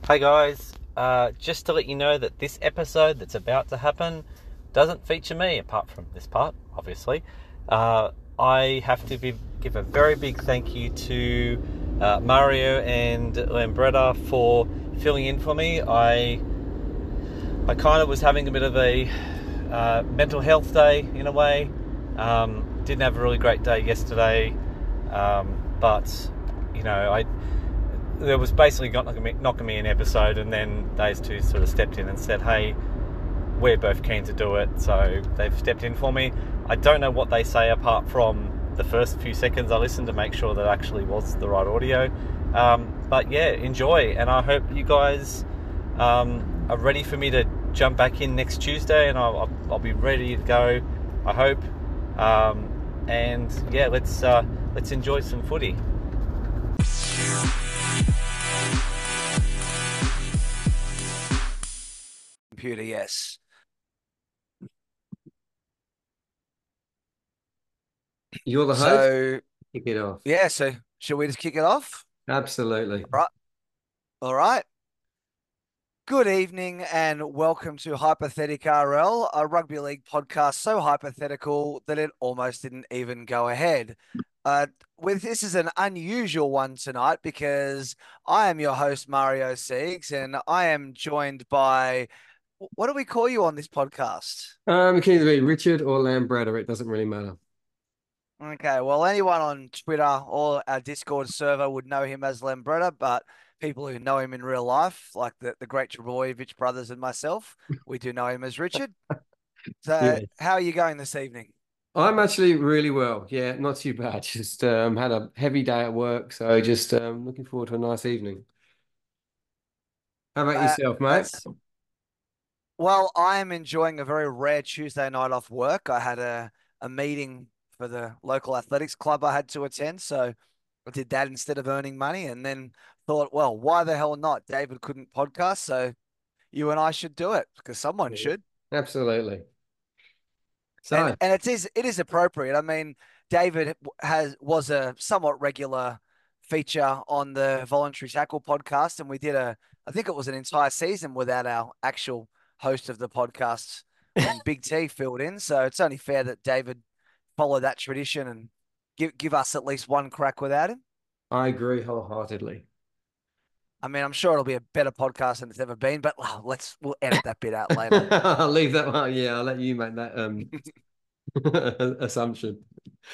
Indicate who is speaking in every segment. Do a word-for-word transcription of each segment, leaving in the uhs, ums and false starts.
Speaker 1: Hey guys, uh, just to let you know that this episode that's about to happen doesn't feature me, apart from this part, obviously. Uh, I have to be, give a very big thank you to uh, Mario and Lambretta for filling in for me. I I kind of was having a bit of a uh, mental health day in a way. Um, didn't have a really great day yesterday, um, but you know I. There was basically not knocking me, knocking me an episode, and then those two sort of stepped in and said, hey, we're both keen to do it, so they've stepped in for me. I don't know what they say apart from the first few seconds I listened to make sure that actually was the right audio. Um, but yeah, enjoy, and I hope you guys um, are ready for me to jump back in next Tuesday, and I'll, I'll, I'll be ready to go, I hope. Um, and yeah, let's uh, let's enjoy some footy.
Speaker 2: Computer, yes.
Speaker 3: You're the host.
Speaker 2: So,
Speaker 3: Kick it off.
Speaker 2: yeah, so shall we just kick it off?
Speaker 3: Absolutely.
Speaker 2: All right. All right. Good evening and welcome to Hypothetic R L, a rugby league podcast so hypothetical that it almost didn't even go ahead. Uh, with this is an unusual one tonight because I am your host, Mario Siegs, and I am joined by, what do we call you on this podcast?
Speaker 3: Um, it can either be Richard or Lambretta. It doesn't really matter.
Speaker 2: Okay, well, anyone on Twitter or our Discord server would know him as Lambretta, but people who know him in real life, like the, the great Trebojevic brothers and myself, we do know him as Richard. So,
Speaker 3: Yeah.
Speaker 2: how are you going this evening?
Speaker 3: I'm actually really well. Yeah, not too bad. Just um, had a heavy day at work, so just um, looking forward to a nice evening. How about
Speaker 2: Uh,
Speaker 3: yourself, mate?
Speaker 2: that's well, I am enjoying a very rare Tuesday night off work. I had a, a meeting for the local athletics club I had to attend, so I did that instead of earning money, and then thought, well, why the hell not? David couldn't podcast, so you and I should do it because someone
Speaker 3: Yeah.
Speaker 2: should.
Speaker 3: Absolutely.
Speaker 2: And
Speaker 3: So,
Speaker 2: and it is it is appropriate. I mean, David has was a somewhat regular feature on the Voluntary Tackle podcast, and we did a I think it was an entire season without our actual host of the podcast when Big T filled in. So it's only fair that David follow that tradition and give give us at least one crack without him.
Speaker 3: I agree wholeheartedly.
Speaker 2: I mean, I'm sure it'll be a better podcast than it's ever been, but oh, let's we'll edit that bit out later.
Speaker 3: I'll leave that one. Yeah, I'll let you make that um assumption.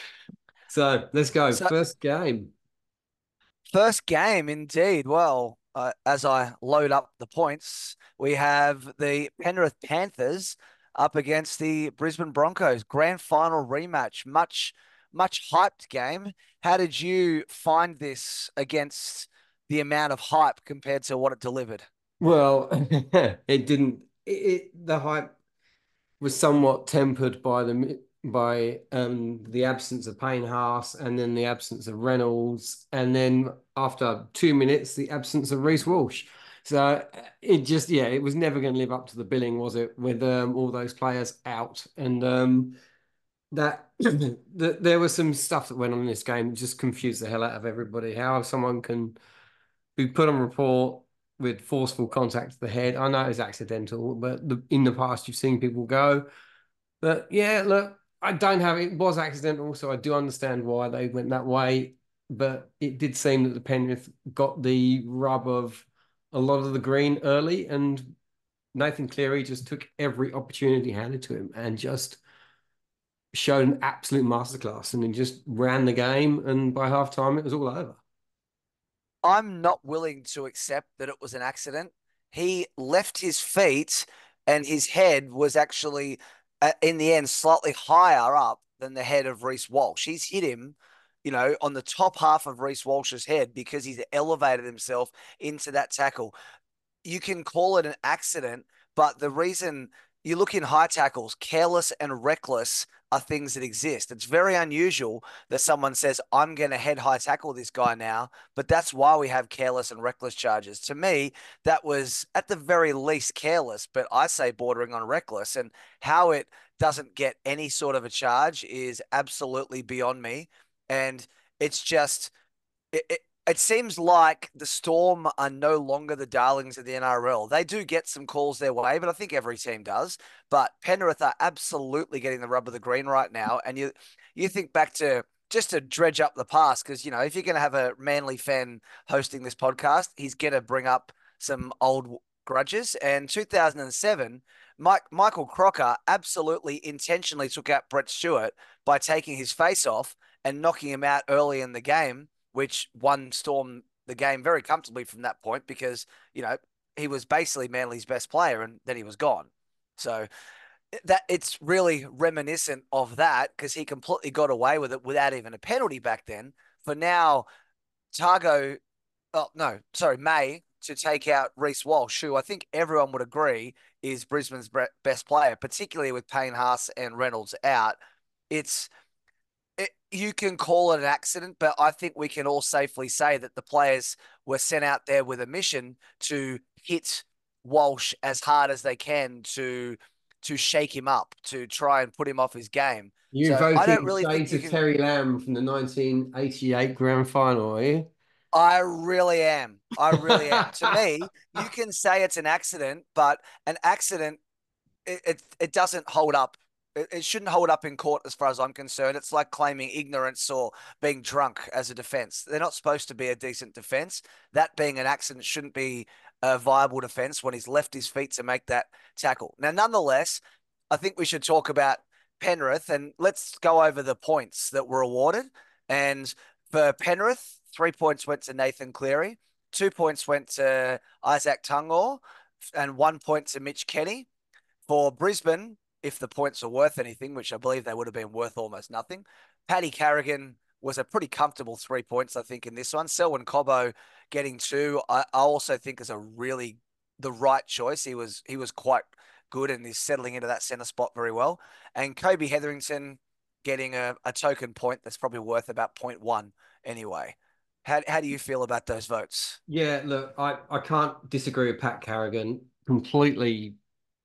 Speaker 3: So let's go.
Speaker 2: So
Speaker 3: First game.
Speaker 2: first game, indeed. Well, uh, as I load up the points, we have the Penrith Panthers up against the Brisbane Broncos. Grand final rematch. Much, much hyped game. How did you find this against the amount of hype compared to what it delivered?
Speaker 3: Well, it didn't. It, it the hype was somewhat tempered by the by um the absence of Payne Haas and then the absence of Reynolds and then after two minutes the absence of Reece Walsh. So uh, it just yeah it was never going to live up to the billing, was it? With um, all those players out and um that the, there was some stuff that went on in this game that just confused the hell out of everybody. How someone can be put on report with forceful contact to the head. I know it was accidental, but the, in the past you've seen people go. But yeah, look, I don't have it was accidental, so I do understand why they went that way. But it did seem that the Penrith got the rub of a lot of the green early, and Nathan Cleary just took every opportunity handed to him and just showed an absolute masterclass and he just ran the game. And by half time, it was all over.
Speaker 2: I'm not willing to accept that it was an accident. He left his feet and his head was actually, uh, in the end, slightly higher up than the head of Reece Walsh. He's hit him, you know, on the top half of Reece Walsh's head because he's elevated himself into that tackle. You can call it an accident, but the reason you look in high tackles, careless and reckless are things that exist. It's very unusual that someone says, I'm going to head high tackle this guy now, but that's why we have careless and reckless charges. To me, that was at the very least careless, but I say bordering on reckless. And how it doesn't get any sort of a charge is absolutely beyond me. And it's just, it, it, it seems like the Storm are no longer the darlings of the N R L. They do get some calls their way, but I think every team does. But Penrith are absolutely getting the rub of the green right now. And you you think back to just to dredge up the past, because you know, if you're gonna have a Manly fan hosting this podcast, he's gonna bring up some old grudges. And two thousand seven, Mike Michael Crocker absolutely intentionally took out Brett Stewart by taking his face off and knocking him out early in the game, which won Storm the game very comfortably from that point because, you know, he was basically Manly's best player and then he was gone. So that it's really reminiscent of that because he completely got away with it without even a penalty back then. For now, Targo, oh, no, sorry, May to take out Reece Walsh, who I think everyone would agree is Brisbane's best player, particularly with Payne Haas and Reynolds out. It's it, you can call it an accident, but I think we can all safely say that the players were sent out there with a mission to hit Walsh as hard as they can to to shake him up, to try and put him off his game.
Speaker 3: You're
Speaker 2: So I don't
Speaker 3: invoking
Speaker 2: really think
Speaker 3: shades
Speaker 2: you
Speaker 3: of
Speaker 2: can.
Speaker 3: Terry Lamb from the nineteen eighty-eight grand final, are you?
Speaker 2: I really am. I really am. To me, you can say it's an accident, but an accident it, it, it doesn't hold up. It, it shouldn't hold up in court as far as I'm concerned. It's like claiming ignorance or being drunk as a defense. They're not supposed to be a decent defense. That being an accident shouldn't be a viable defense when he's left his feet to make that tackle. Now, nonetheless, I think we should talk about Penrith and let's go over the points that were awarded. And for Penrith, three points went to Nathan Cleary, two points went to Isaac Tungor, and one point to Mitch Kenny. For Brisbane, if the points are worth anything, which I believe they would have been worth almost nothing, Paddy Carrigan was a pretty comfortable three points, I think, in this one. Selwyn Cobbo getting two, I, I also think is a really the right choice. He was he was quite good and he's settling into that centre spot very well. And Kobe Hetherington getting a, a token point that's probably worth about point one anyway. How, how do you feel about those votes?
Speaker 3: Yeah, look, I, I can't disagree with Pat Carrigan. Completely,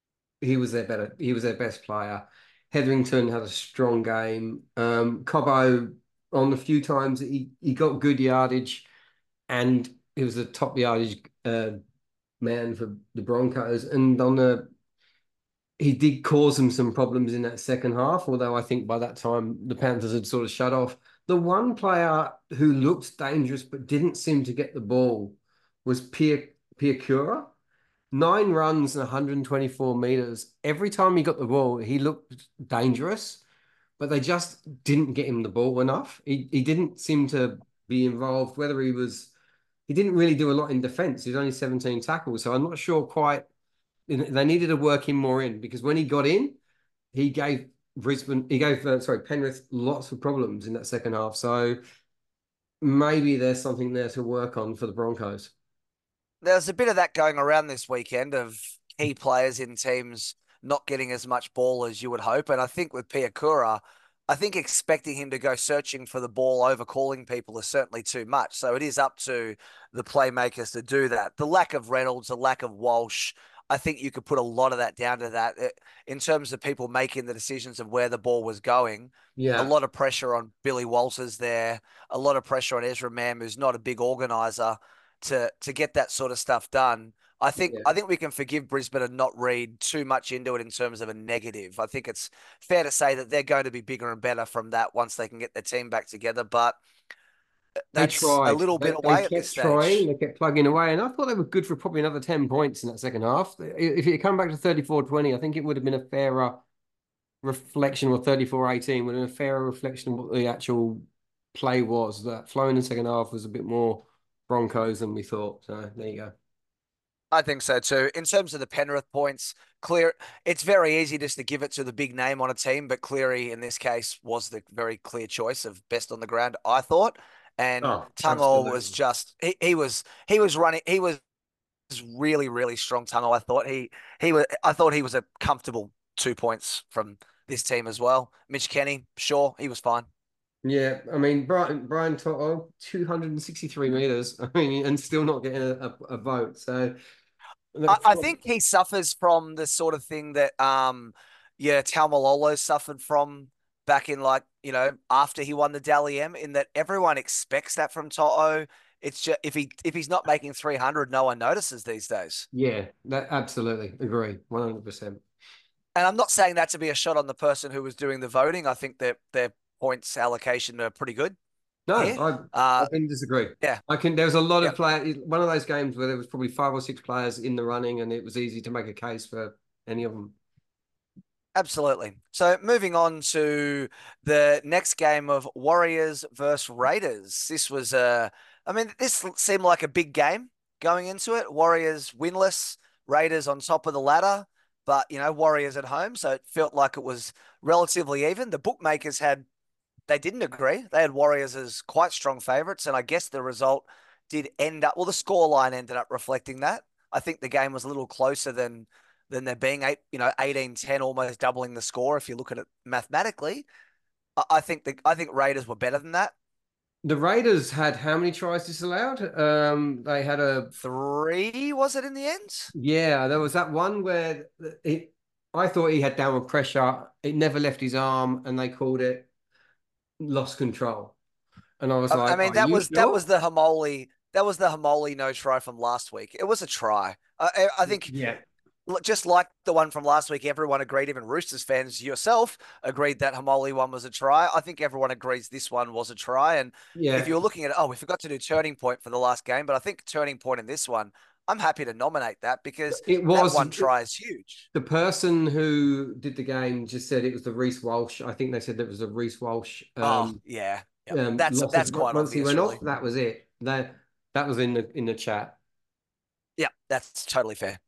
Speaker 3: he was their better, he was their best player. Hetherington had a strong game. Um, Cobbo, on the few times that he, he got good yardage, and he was a top yardage uh, man for the Broncos. And on the he did cause them some problems in that second half, although I think by that time the Panthers had sort of shut off. The one player who looked dangerous but didn't seem to get the ball was Pia Piakura. Nine runs and one hundred twenty-four meters. Every time he got the ball, he looked dangerous, but they just didn't get him the ball enough. He he didn't seem to be involved, whether he was, he didn't really do a lot in defense. He was only seventeen tackles, so I'm not sure quite. They needed to work him more in because when he got in, he gave Brisbane, he gave, uh, sorry, Penrith lots of problems in that second half. So maybe there's something there to work on for the Broncos.
Speaker 2: There's a bit of that going around this weekend of key players in teams not getting as much ball as you would hope. And I think with Piakura, I think expecting him to go searching for the ball over calling people is certainly too much. So it is up to the playmakers to do that. The lack of Reynolds, the lack of Walsh, I think you could put a lot of that down to that. In terms of people making the decisions of where the ball was going, a
Speaker 3: Yeah.
Speaker 2: lot of pressure on Billy Walters there, a lot of pressure on Ezra Mam, who's not a big organizer, to to get that sort of stuff done. I think
Speaker 3: Yeah.
Speaker 2: I think we can forgive Brisbane and not read too much into it in terms of a negative. I think it's fair to say that they're going to be bigger and better from that once they can get their team back together. But
Speaker 3: They
Speaker 2: that's a
Speaker 3: tried.
Speaker 2: little bit
Speaker 3: They, they
Speaker 2: away at this
Speaker 3: kept trying.
Speaker 2: stage.
Speaker 3: They kept plugging away. And I thought they were good for probably another ten points in that second half. If it come back to thirty-four twenty, I think it would have been a fairer reflection, or thirty-four eighteen would have been a fairer reflection of what the actual play was. That flow in the second half was a bit more Broncos than we thought. So there you go.
Speaker 2: I think so too. In terms of the Penrith points, clear. It's very easy just to give it to the big name on a team, but Cleary in this case was the very clear choice of best on the ground, I thought. And
Speaker 3: Oh,
Speaker 2: Tungo was
Speaker 3: absolutely.
Speaker 2: just he, he was he was running he was really really strong. Tungo, I thought he he was I thought he was a comfortable two points from this team as well. Mitch Kenny, sure, he was fine.
Speaker 3: Yeah, I mean, Brian Brian Toto, two hundred sixty-three meters. I mean, and still not getting a, a, a vote. So
Speaker 2: I, I think he suffers from the sort of thing that um yeah, Taumalolo suffered from back in like, you know, after he won the Dally M, in that everyone expects that from Toto. It's just if he if he's not making three hundred, no one notices these days.
Speaker 3: Yeah, that absolutely agree, one hundred percent.
Speaker 2: And I'm not saying that to be a shot on the person who was doing the voting. I think their their points allocation are pretty good
Speaker 3: No,
Speaker 2: here.
Speaker 3: I
Speaker 2: Uh,
Speaker 3: I can disagree.
Speaker 2: yeah,
Speaker 3: I can. There was a lot
Speaker 2: yeah,
Speaker 3: of play. One of those games where there was probably five or six players in the running, and it was easy to make a case for any of them.
Speaker 2: absolutely. So moving on to the next game of Warriors versus Raiders. This was a, I mean, this seemed like a big game going into it. Warriors winless, Raiders on top of the ladder, but you know, Warriors at home, so it felt like it was relatively even. The bookmakers had they didn't agree. They had Warriors as quite strong favourites, and I guess the result did end up. Well, the scoreline ended up reflecting that. I think the game was a little closer than than there being eight, you know, eighteen ten, almost doubling the score if you look at it mathematically. I, I think the I think Raiders were better than that.
Speaker 3: The Raiders had how many tries disallowed? Um, they had a
Speaker 2: Three was it in the end?
Speaker 3: yeah. There was that one where it. I thought he had downward pressure. It never left his arm, and they called it lost control. And I was
Speaker 2: I, I
Speaker 3: like,
Speaker 2: mean,
Speaker 3: "Are
Speaker 2: that
Speaker 3: you
Speaker 2: was that was
Speaker 3: sure?"
Speaker 2: the Hamoli that was the Hamoli no try from last week. It was a try. I, I think
Speaker 3: Yeah,
Speaker 2: just like the one from last week, everyone agreed, even Roosters fans, yourself, agreed that Hamoli one was a try. I think everyone agrees this one was a try. And if
Speaker 3: yeah.
Speaker 2: you were looking at, oh, we forgot to do turning point for the last game, but I think turning point in this one, I'm happy to nominate that because
Speaker 3: It
Speaker 2: that
Speaker 3: was
Speaker 2: one try is huge.
Speaker 3: the person who did the game just said it was the Reece Walsh. I think they said that was the Reece Walsh
Speaker 2: Oh,
Speaker 3: um,
Speaker 2: yeah. Yep.
Speaker 3: um,
Speaker 2: That's
Speaker 3: loss of
Speaker 2: that's quite
Speaker 3: once he
Speaker 2: obvious,
Speaker 3: went off.
Speaker 2: really.
Speaker 3: That was it. That that was in the in the chat.
Speaker 2: Yeah, that's totally fair.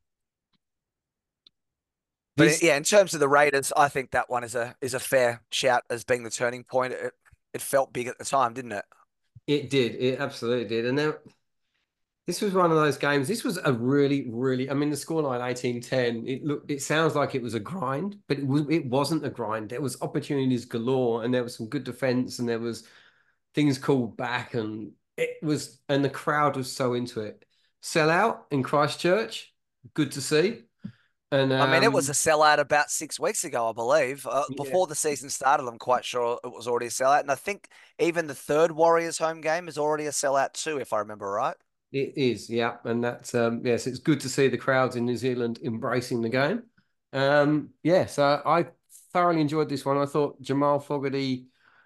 Speaker 2: But
Speaker 3: This
Speaker 2: yeah, in terms of the Raiders, I think that one is a is a fair shout as being the turning point. It, it felt big at the time, didn't it?
Speaker 3: it did. It absolutely did. And then this was one of those games. This was a really, really. I mean, the scoreline eighteen ten. It look. It sounds like it was a grind, but it was. It wasn't a grind. There was opportunities galore, and there was some good defense, and there was things called back, and it was. And the crowd was so into it. Sell out in Christchurch. Good to see. And
Speaker 2: I mean, it was a
Speaker 3: um,
Speaker 2: sellout about six weeks ago, I believe. Uh,
Speaker 3: yeah,
Speaker 2: before the season started, I'm quite sure it was already a sellout. And I think even the third Warriors home game is already a sellout too, if I remember right.
Speaker 3: it is. Yeah, and that's um, yes, it's good to see the crowds in New Zealand embracing the game. Um, yeah, so I thoroughly enjoyed this one. I thought Jamal Fogarty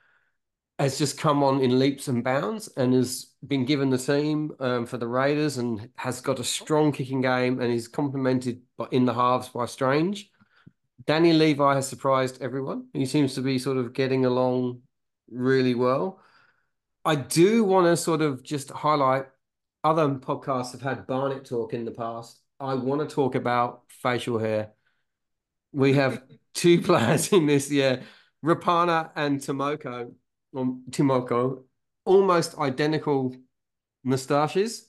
Speaker 3: has just come on in leaps and bounds and has been given the team um, for the Raiders and has got a strong kicking game and is complemented by, in the halves by Strange. Danny Levi has surprised everyone. He seems to be sort of getting along really well. I do want to sort of just highlight other podcasts have had Barnet talk in the past. I want to talk about facial hair. We have two players in this year, Rapana and Tomoko, or Timoko, almost identical moustaches.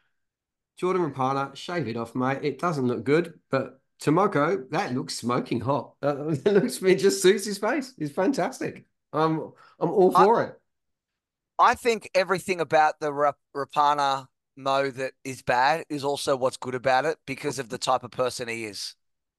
Speaker 3: Jordan Rapana, shave it off, mate. It doesn't look good, but Tomoko, that looks smoking hot. Uh, it looks, it just suits his face. It's fantastic. I'm, I'm all
Speaker 2: I,
Speaker 3: for it.
Speaker 2: I think everything about the Rapana Mo that is bad is also what's good about it because of the type of person he is.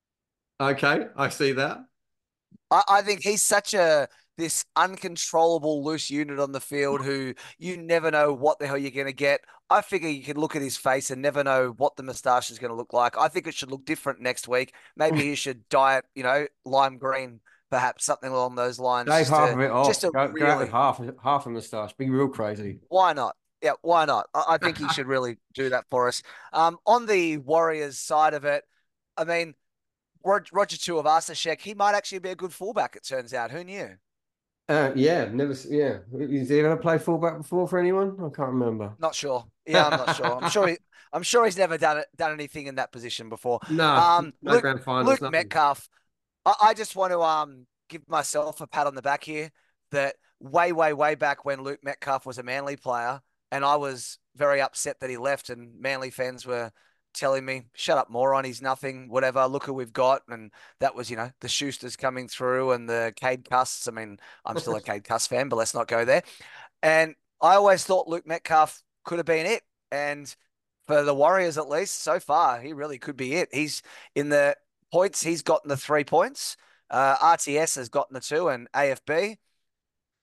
Speaker 3: Okay, I see that.
Speaker 2: I, I think he's such a this uncontrollable loose unit on the field who you never know what the hell you're going to get. I figure you can look at his face and never know what the moustache is going to look like. I think it should look different next week. Maybe he should dye it, you know, lime green, perhaps something along those lines,
Speaker 3: Shave
Speaker 2: just
Speaker 3: half
Speaker 2: to
Speaker 3: of it
Speaker 2: just
Speaker 3: off.
Speaker 2: to
Speaker 3: Go, go out with
Speaker 2: really.
Speaker 3: half half a moustache. Be real crazy.
Speaker 2: Why not? Yeah, why not? I, I think he should really do that for us. Um, on the Warriors side of it, I mean, Roger Tuivasa-Sheck, he might actually be a good fullback. It turns out. Who knew?
Speaker 3: Uh, yeah, never. Yeah, has he ever played fullback before for anyone? I can't remember.
Speaker 2: Not sure. Yeah, I'm not sure. I'm sure he, I'm sure he's never done it, done anything in that position before.
Speaker 3: No,
Speaker 2: Um,
Speaker 3: no
Speaker 2: Luke
Speaker 3: grand finals,
Speaker 2: Luke
Speaker 3: nothing.
Speaker 2: Metcalf. I, I just want to um give myself a pat on the back here. That way, way, way back when Luke Metcalf was a Manly player, and I was very upset that he left, and Manly fans were telling me, "Shut up, moron! He's nothing. Whatever. Look who we've got." And that was, you know, the Schusters coming through and the Cade Custs. I mean, I'm still a Cade Cuss fan, but let's not go there. And I always thought Luke Metcalf could have been it. And for the Warriors, at least so far, he really could be it. He's in the points, he's gotten the three points. Uh, R T S has gotten the two, and A F B.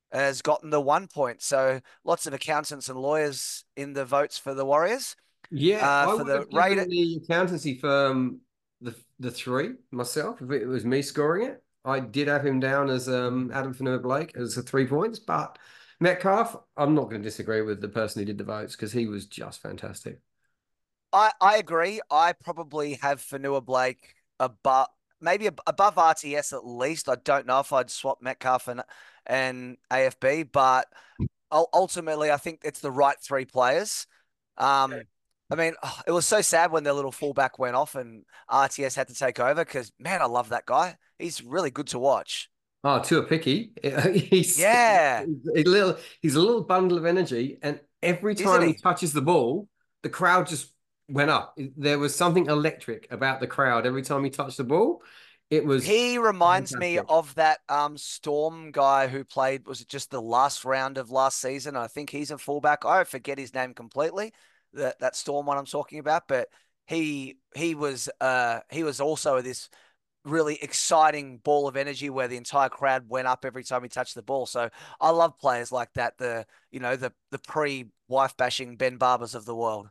Speaker 2: has gotten the one point. So lots of accountants and lawyers in the votes for the Warriors.
Speaker 3: Yeah,
Speaker 2: Uh,
Speaker 3: I
Speaker 2: for
Speaker 3: would
Speaker 2: the
Speaker 3: have
Speaker 2: Raiders,
Speaker 3: given the accountancy firm the the three myself if it was me scoring it. I did have him down as um, Adam Fanua-Blake as a three points, but Metcalf, I'm not going to disagree with the person who did the votes because he was just fantastic.
Speaker 2: I, I agree. I probably have Fanua Blake above, maybe above R T S at least. I don't know if I'd swap Metcalf and and A F B, but ultimately, I think it's the right three players. Um, I mean, it was so sad when their little fullback went off and R T S had to take over because, man, I love that guy. He's really good to watch.
Speaker 3: Oh, Tua Picky, he's, he's
Speaker 2: Yeah,
Speaker 3: a little, he's a little bundle of energy, and every
Speaker 2: isn't
Speaker 3: time he
Speaker 2: he?
Speaker 3: touches the ball, the crowd just went up. There was something electric about the crowd every time he touched the ball. It was
Speaker 2: He reminds me
Speaker 3: fantastic.
Speaker 2: of that um Storm guy who played, was it just the last round of last season? I think he's a fullback. I forget his name completely. That that Storm one I'm talking about, but he he was uh he was also this really exciting ball of energy where the entire crowd went up every time he touched the ball. So I love players like that, the you know, the the pre wife bashing Ben Barbers of the world.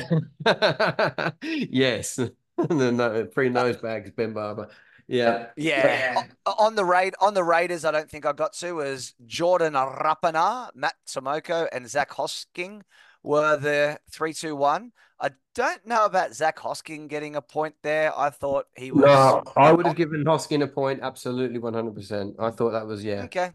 Speaker 3: Yes, the no, three nose bags, Ben Barber. Yeah,
Speaker 2: Yeah.
Speaker 3: yeah.
Speaker 2: On the raid on the Raiders, I don't think I got to was Jordan Rapana, Matt Tomoko, and Zach Hosking were the three two one. I don't know about Zach Hosking getting a point there. I thought he was
Speaker 3: No, I would have
Speaker 2: not
Speaker 3: given Hoskin a point, absolutely one hundred percent. I thought that was, yeah.
Speaker 2: okay.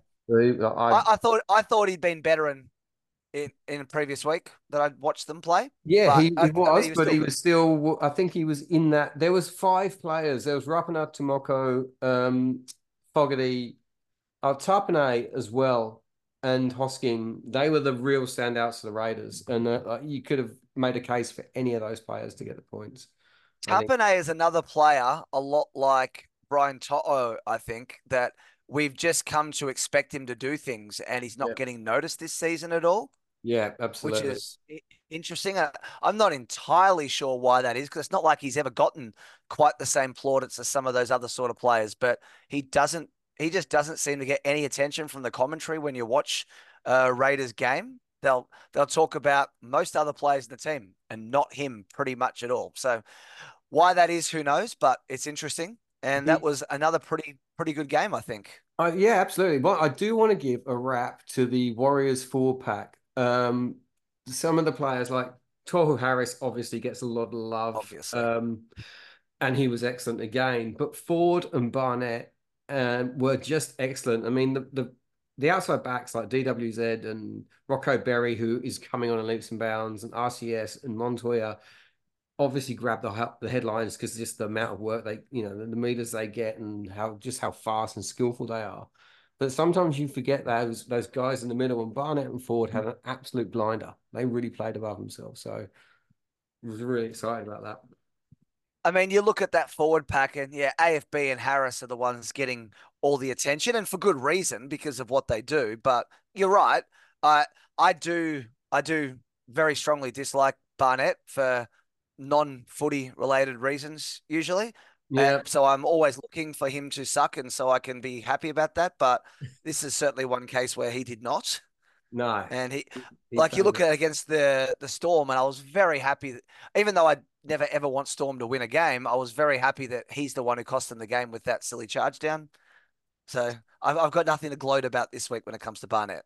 Speaker 3: I,
Speaker 2: I, I thought I thought he'd been better in in in a previous week that I'd watched them play,
Speaker 3: yeah,
Speaker 2: but
Speaker 3: he,
Speaker 2: I,
Speaker 3: he
Speaker 2: I mean
Speaker 3: was,
Speaker 2: he was
Speaker 3: but
Speaker 2: still
Speaker 3: he
Speaker 2: good.
Speaker 3: was still, I think he was in that. There was five players. There was Rapana, Tomoko, um, Fogarty, uh, Tarpanay as well, and Hosking. They were the real standouts for the Raiders. And uh, you could have made a case for any of those players to get the points, I think.
Speaker 2: Tapane is another player, a lot like Brian To'o, I think, that we've just come to expect him to do things, and he's
Speaker 3: Yeah.
Speaker 2: not getting noticed this season at all,
Speaker 3: Yeah,
Speaker 2: which
Speaker 3: absolutely.
Speaker 2: is interesting. Uh, I'm not entirely sure why that is because it's not like he's ever gotten quite the same plaudits as some of those other sort of players, but he doesn't. He just doesn't seem to get any attention from the commentary when you watch a Raiders game. They'll they'll talk about most other players in the team and not him pretty much at all. So why that is, who knows? But it's interesting, and that
Speaker 3: The,
Speaker 2: was another pretty pretty good game, I think.
Speaker 3: uh, yeah, absolutely. But I do want to give a wrap to the Warriors four pack. Um, some of the players like Tohu Harris obviously gets a lot of love,
Speaker 2: Obviously,
Speaker 3: um, and he was excellent again. But Ford and Barnett um, were just excellent. I mean, the, the the outside backs like D W Z and Rocco Berry, who is coming on in leaps and bounds, and R C S and Montoya obviously grab the the headlines because just the amount of work they, you know, the, the meters they get and how just how fast and skillful they are. But sometimes you forget those those guys in the middle, and Barnett and Ford had an absolute blinder. They really played above themselves. So I was really excited about that.
Speaker 2: I mean, you look at that forward pack, and yeah, A F B and Harris are the ones getting all the attention, and for good reason because of what they do. But you're right. I I do I do very strongly dislike Barnett for non-footy related reasons usually. And
Speaker 3: Yeah,
Speaker 2: so I'm always looking for him to suck, and so I can be happy about that. But this is certainly one case where he did not.
Speaker 3: no,
Speaker 2: And he,
Speaker 3: he
Speaker 2: like you
Speaker 3: played
Speaker 2: look
Speaker 3: it.
Speaker 2: at against the the Storm, and I was very happy that, even though I never ever want Storm to win a game, I was very happy that he's the one who cost them the game with that silly charge down. So I've, I've got nothing to gloat about this week when it comes to Barnett.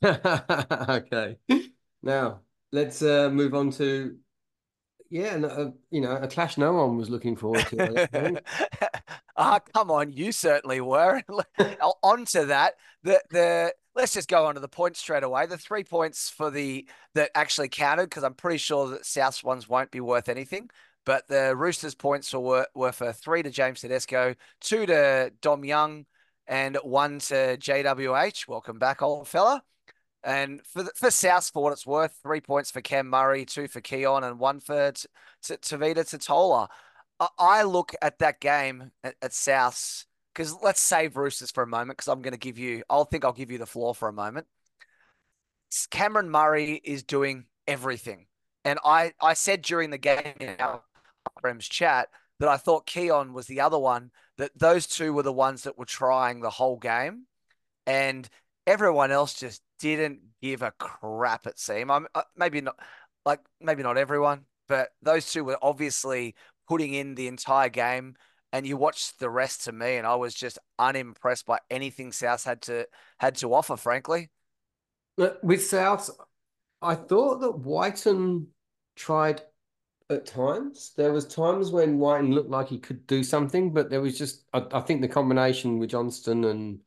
Speaker 3: Okay, now let's uh, move on to yeah, no, uh, you know, a clash no one was looking forward to. I think.
Speaker 2: Ah, come on, you certainly were. On to that, the the let's just go on to the points straight away. The three points for the that actually counted because I'm pretty sure that South's ones won't be worth anything. But the Roosters points were were for three to James Tedesco, two to Dom Young, and one to J W H. Welcome back, old fella. And for the, for South, for what it's worth, three points for Cam Murray, two for Keon, and one for T- T- Tavita Totola. I, I look at that game at, at Souths because let's save Roosters for a moment because I'm going to give you, I'll think I'll give you the floor for a moment. Cameron Murray is doing everything. And I, I said during the game in our friends chat that I thought Keon was the other one, that those two were the ones that were trying the whole game. And everyone else just didn't give a crap, it seemed. I'm uh, maybe not like maybe not everyone, but those two were obviously putting in the entire game. And you watched the rest to me, and I was just unimpressed by anything South had to had to offer, frankly.
Speaker 3: But with South, I thought that Whiten tried at times. There was times when Whiten looked like he could do something, but there was just I, I think the combination with Johnston and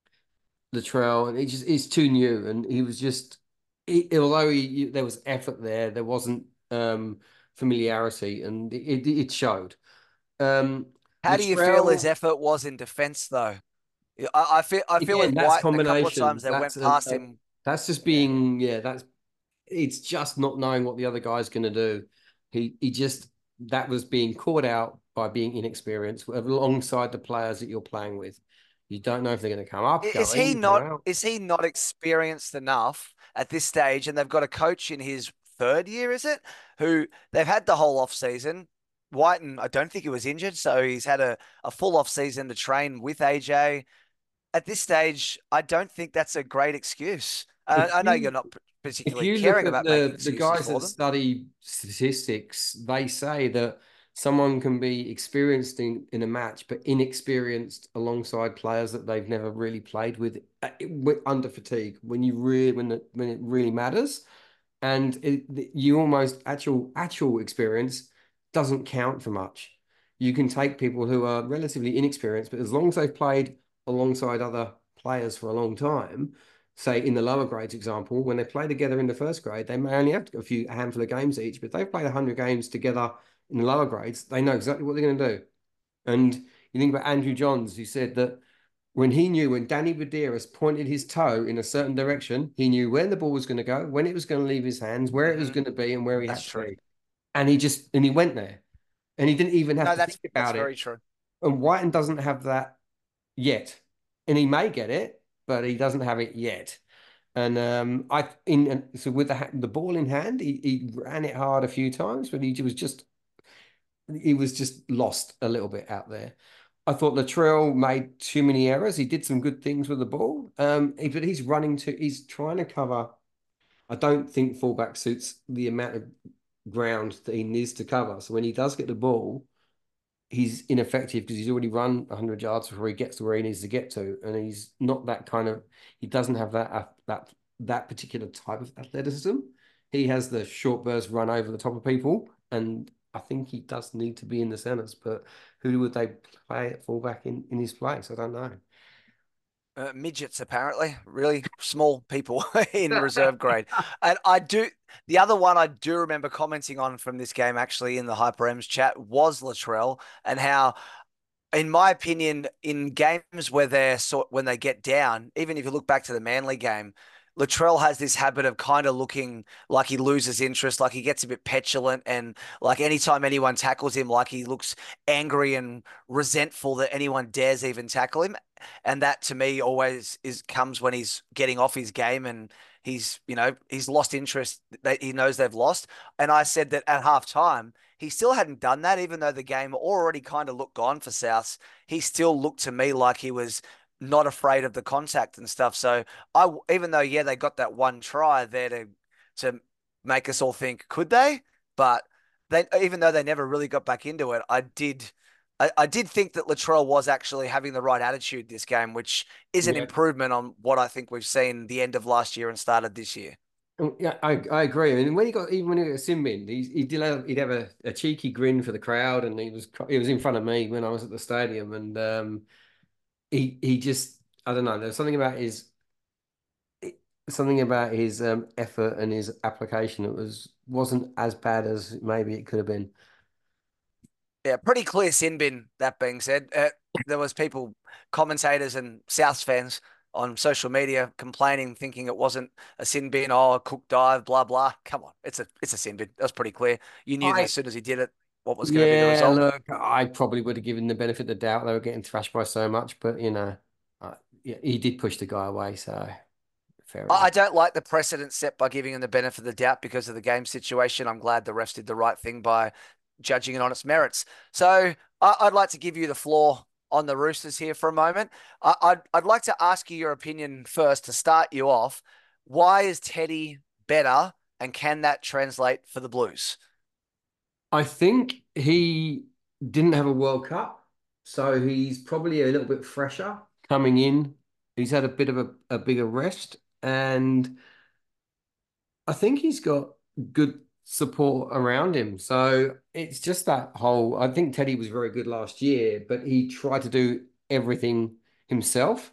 Speaker 3: Latrell, and it just is too new, and he was just he, although he, there was effort there, there wasn't um, familiarity, and it, it showed. Um,
Speaker 2: How do you feel his
Speaker 3: Latrell
Speaker 2: effort was in defence, though? I, I feel I feel with
Speaker 3: again, that's
Speaker 2: White, a couple of times
Speaker 3: combination.
Speaker 2: they
Speaker 3: That's
Speaker 2: went
Speaker 3: a,
Speaker 2: past
Speaker 3: a
Speaker 2: him.
Speaker 3: that's just
Speaker 2: Yeah.
Speaker 3: being yeah. That's it's just not knowing what the other guy's going to do. He he just that was being caught out by being inexperienced alongside the players that you're playing with. You don't know if they're going to come up, go
Speaker 2: Is he
Speaker 3: in, come
Speaker 2: not
Speaker 3: out.
Speaker 2: is he not experienced enough at this stage? And they've got a coach in his third year, is it? Who they've had the whole off season. Whiten, I don't think he was injured, so he's had a, a full off season to train with A J. At this stage, I don't think that's a great excuse. Uh,
Speaker 3: If
Speaker 2: I know you're
Speaker 3: you
Speaker 2: not
Speaker 3: if
Speaker 2: particularly
Speaker 3: you look
Speaker 2: caring
Speaker 3: at
Speaker 2: about making
Speaker 3: the the
Speaker 2: excuses
Speaker 3: guys
Speaker 2: for
Speaker 3: that
Speaker 2: them.
Speaker 3: study statistics, they say that someone can be experienced in, in a match, but inexperienced alongside players that they've never really played with, uh, with under fatigue when you really when it, when it really matters. And it, you almost actual actual experience doesn't count for much. You can take people who are relatively inexperienced, but as long as they've played alongside other players for a long time, say in the lower grades example, when they play together in the first grade, they may only have a few a handful of games each, but they've played one hundred games together in the lower grades, they know exactly what they're going to do. And you think about Andrew Johns, who said that when he knew when Danny Buderus pointed his toe in a certain direction, he knew where the ball was going to go, when it was going to leave his hands, where it was
Speaker 2: Hmm.
Speaker 3: going to be, and where he
Speaker 2: That's
Speaker 3: had to
Speaker 2: true.
Speaker 3: be. And he just and he went there, and he didn't even have
Speaker 2: No,
Speaker 3: to think
Speaker 2: that's that's
Speaker 3: about
Speaker 2: very
Speaker 3: it.
Speaker 2: true.
Speaker 3: And Whiten doesn't have that yet, and he may get it, but he doesn't have it yet. And um, I in so with the the ball in hand, he, he ran it hard a few times, but he was just he was just lost a little bit out there. I thought Latrell made too many errors. He did some good things with the ball, um, but he's running to he's trying to cover. I don't think fullback suits the amount of ground that he needs to cover. So when he does get the ball, he's ineffective because he's already run one hundred yards before he gets to where he needs to get to, and he's not that kind of. He doesn't have that uh, that that particular type of athleticism. He has the short burst run over the top of people, and I think he does need to be in the centres. But who would they play at fullback in in his place? I don't know.
Speaker 2: Uh, midgets, apparently, really small people in reserve grade. And I do, the other one I do remember commenting on from this game actually in the Hyper M's chat was Latrell, and how, in my opinion, in games where they're sort when they get down, even if you look back to the Manly game, Latrell has this habit of kind of looking like he loses interest, like he gets a bit petulant, and like anytime anyone tackles him, like he looks angry and resentful that anyone dares even tackle him. And that to me always is comes when he's getting off his game and he's, you know, he's lost interest that he knows they've lost. And I said that at halftime, he still hadn't done that, even though the game already kind of looked gone for Souths. He still looked to me like he was not afraid of the contact and stuff. So I, even though yeah, they got that one try there to to make us all think could they, but they even though they never really got back into it, I did. I, I did think that Latrell was actually having the right attitude this game, which is an
Speaker 3: Yeah.
Speaker 2: improvement on what I think we've seen the end of last year and started this year.
Speaker 3: Oh, yeah, I, I agree. I mean, when he got even when he got a sin bin, he, he did have, he'd have a, a cheeky grin for the crowd, and he was he was in front of me when I was at the stadium, and um, he he just I don't know. There's something about his something about his um, effort and his application that was wasn't as bad as maybe it could have been.
Speaker 2: Yeah, pretty clear sin bin. That being said, uh, there was people, commentators and Souths fans on social media complaining, thinking it wasn't a sin bin. Oh, a cook dive, blah blah. Come on, it's a it's a sin bin. That was pretty clear. You knew that
Speaker 3: I
Speaker 2: as soon as he did it, what was going to be the
Speaker 3: Yeah,
Speaker 2: result.
Speaker 3: look, I probably would have given the benefit of the doubt. They were getting thrashed by so much, but you know, uh, yeah, he did push the guy away, so fair
Speaker 2: I
Speaker 3: enough.
Speaker 2: I don't like the precedent set by giving him the benefit of the doubt because of the game situation. I'm glad the refs did the right thing by judging it on its merits. So I, I'd like to give you the floor on the Roosters here for a moment. I, I'd I'd like to ask you your opinion first to start you off. Why is Teddy better, and can that translate for the Blues?
Speaker 3: I think he didn't have a World Cup, so he's probably a little bit fresher coming in. He's had a bit of a, a bigger rest, and I think he's got good support around him. So it's just that whole. I think Teddy was very good last year, but he tried to do everything himself.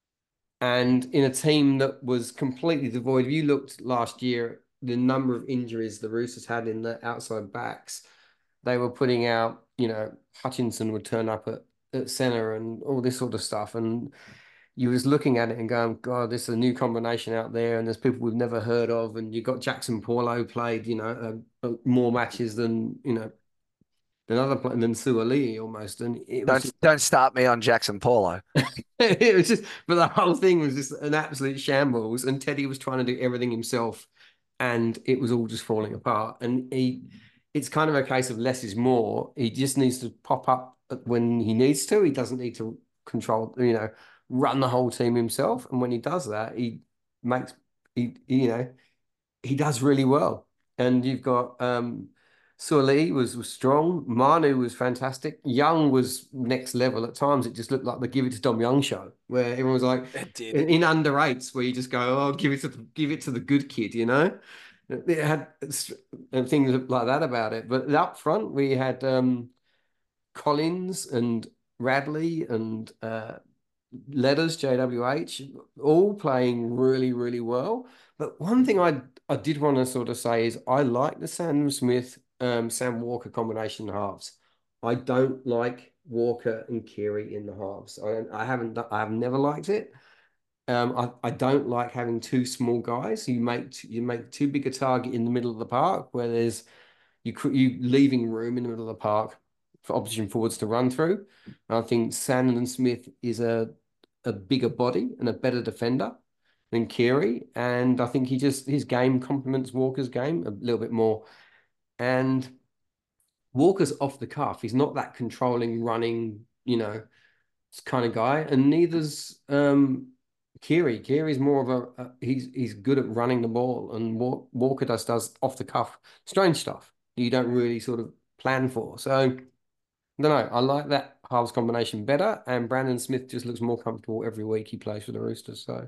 Speaker 3: And in a team that was completely devoid, if you looked last year, the number of injuries the Roosters had in the outside backs, they were putting out, you know, Hutchinson would turn up at, at center and all this sort of stuff. And you was looking at it and going, God, this is a new combination out there, and there's people we've never heard of. And you got Jackson Paulo played, you know, uh, uh, more matches than, you know, than other players than Suaalii almost. And it was
Speaker 2: Don't don't start me on Jackson Paulo.
Speaker 3: it was just, but the whole thing was just an absolute shambles. And Teddy was trying to do everything himself, and it was all just falling apart. And he, it's kind of a case of less is more. He just needs to pop up when he needs to. He doesn't need to control, you know, run the whole team himself. And when he does that, he makes, he, you know, he does really well. And you've got um Suaalii was was strong. Manu was fantastic. Young was next level. At times, it just looked like the Give It to Dom Young show, where everyone was like
Speaker 2: It did.
Speaker 3: in, in under eights, where you just go, "Oh, give it to the, give it to the good kid," you know. It had things like that about it. But up front, we had um, Collins and Radley and uh, Letters, J W H, all playing really, really well. But one thing I I did want to sort of say is I like the Sam Smith, um, Sam Walker combination halves. I don't like Walker and Keary in the halves. I I haven't I have never liked it. Um, I, I don't like having two small guys. You make you make too big a target in the middle of the park where there's you you leaving room in the middle of the park for opposition forwards to run through. And I think Sandon Smith is a a bigger body and a better defender than Keary, and I think he just his game complements Walker's game a little bit more. And Walker's off the cuff. He's not that controlling, running, you know, kind of guy, and neither's um Keary. Keary's more of a, a he's he's good at running the ball, and Walker does does off the cuff strange stuff you don't really sort of plan for. So I don't know. I like that halves combination better, and Brandon Smith just looks more comfortable every week he plays for the Roosters. So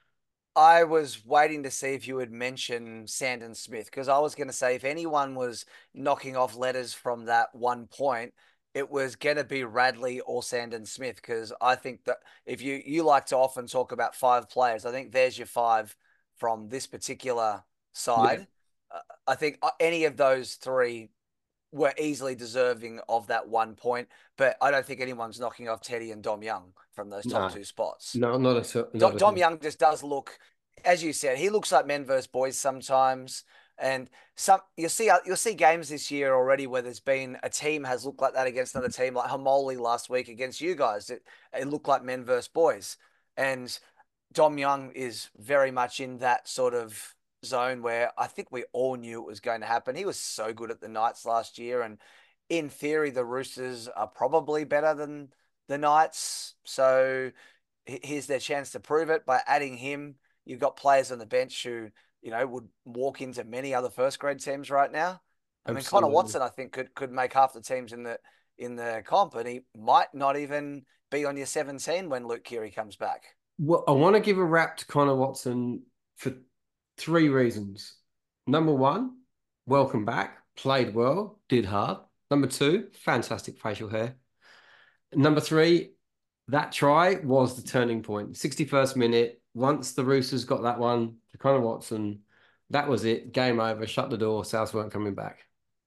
Speaker 2: I was waiting to see if you would mention Sandon Smith, because I was going to say if anyone was knocking off Letters from that one point, it was going to be Radley or Sandon Smith, because I think that if you you like to often talk about five players, I think there's your five from this particular
Speaker 3: yeah,
Speaker 2: side. Uh, I think uh, any of those three were easily deserving of that one point, but I don't think anyone's knocking off Teddy and Dom Young from those top
Speaker 3: no,
Speaker 2: two spots.
Speaker 3: no, not at all,
Speaker 2: Dom,
Speaker 3: not at
Speaker 2: Dom
Speaker 3: all.
Speaker 2: Young just does look, as you said, he looks like men versus boys sometimes. And some you'll see you'll see games this year already where there's been a team has looked like that against another team, like Hamoli last week against you guys. It, it looked like men versus boys. And Dom Young is very much in that sort of zone where I think we all knew it was going to happen. He was so good at the Knights last year, and in theory, the Roosters are probably better than the Knights. So here's their chance to prove it by adding him. You've got players on the bench who, you know, would walk into many other first grade teams right now. I mean, Connor
Speaker 3: Absolutely.
Speaker 2: Watson, I think, could could make half the teams in the in the comp, and he might not even be on your seventeen when Luke Keary comes back.
Speaker 3: Well, I want to give a rap to Connor Watson for three reasons. Number one, welcome back, played well, did hard. Number two, fantastic facial hair. Number three, that try was the turning point. sixty-first minute, once the Roosters got that one to Connor Watson, that was it. Game over, shut the door, Souths weren't coming back.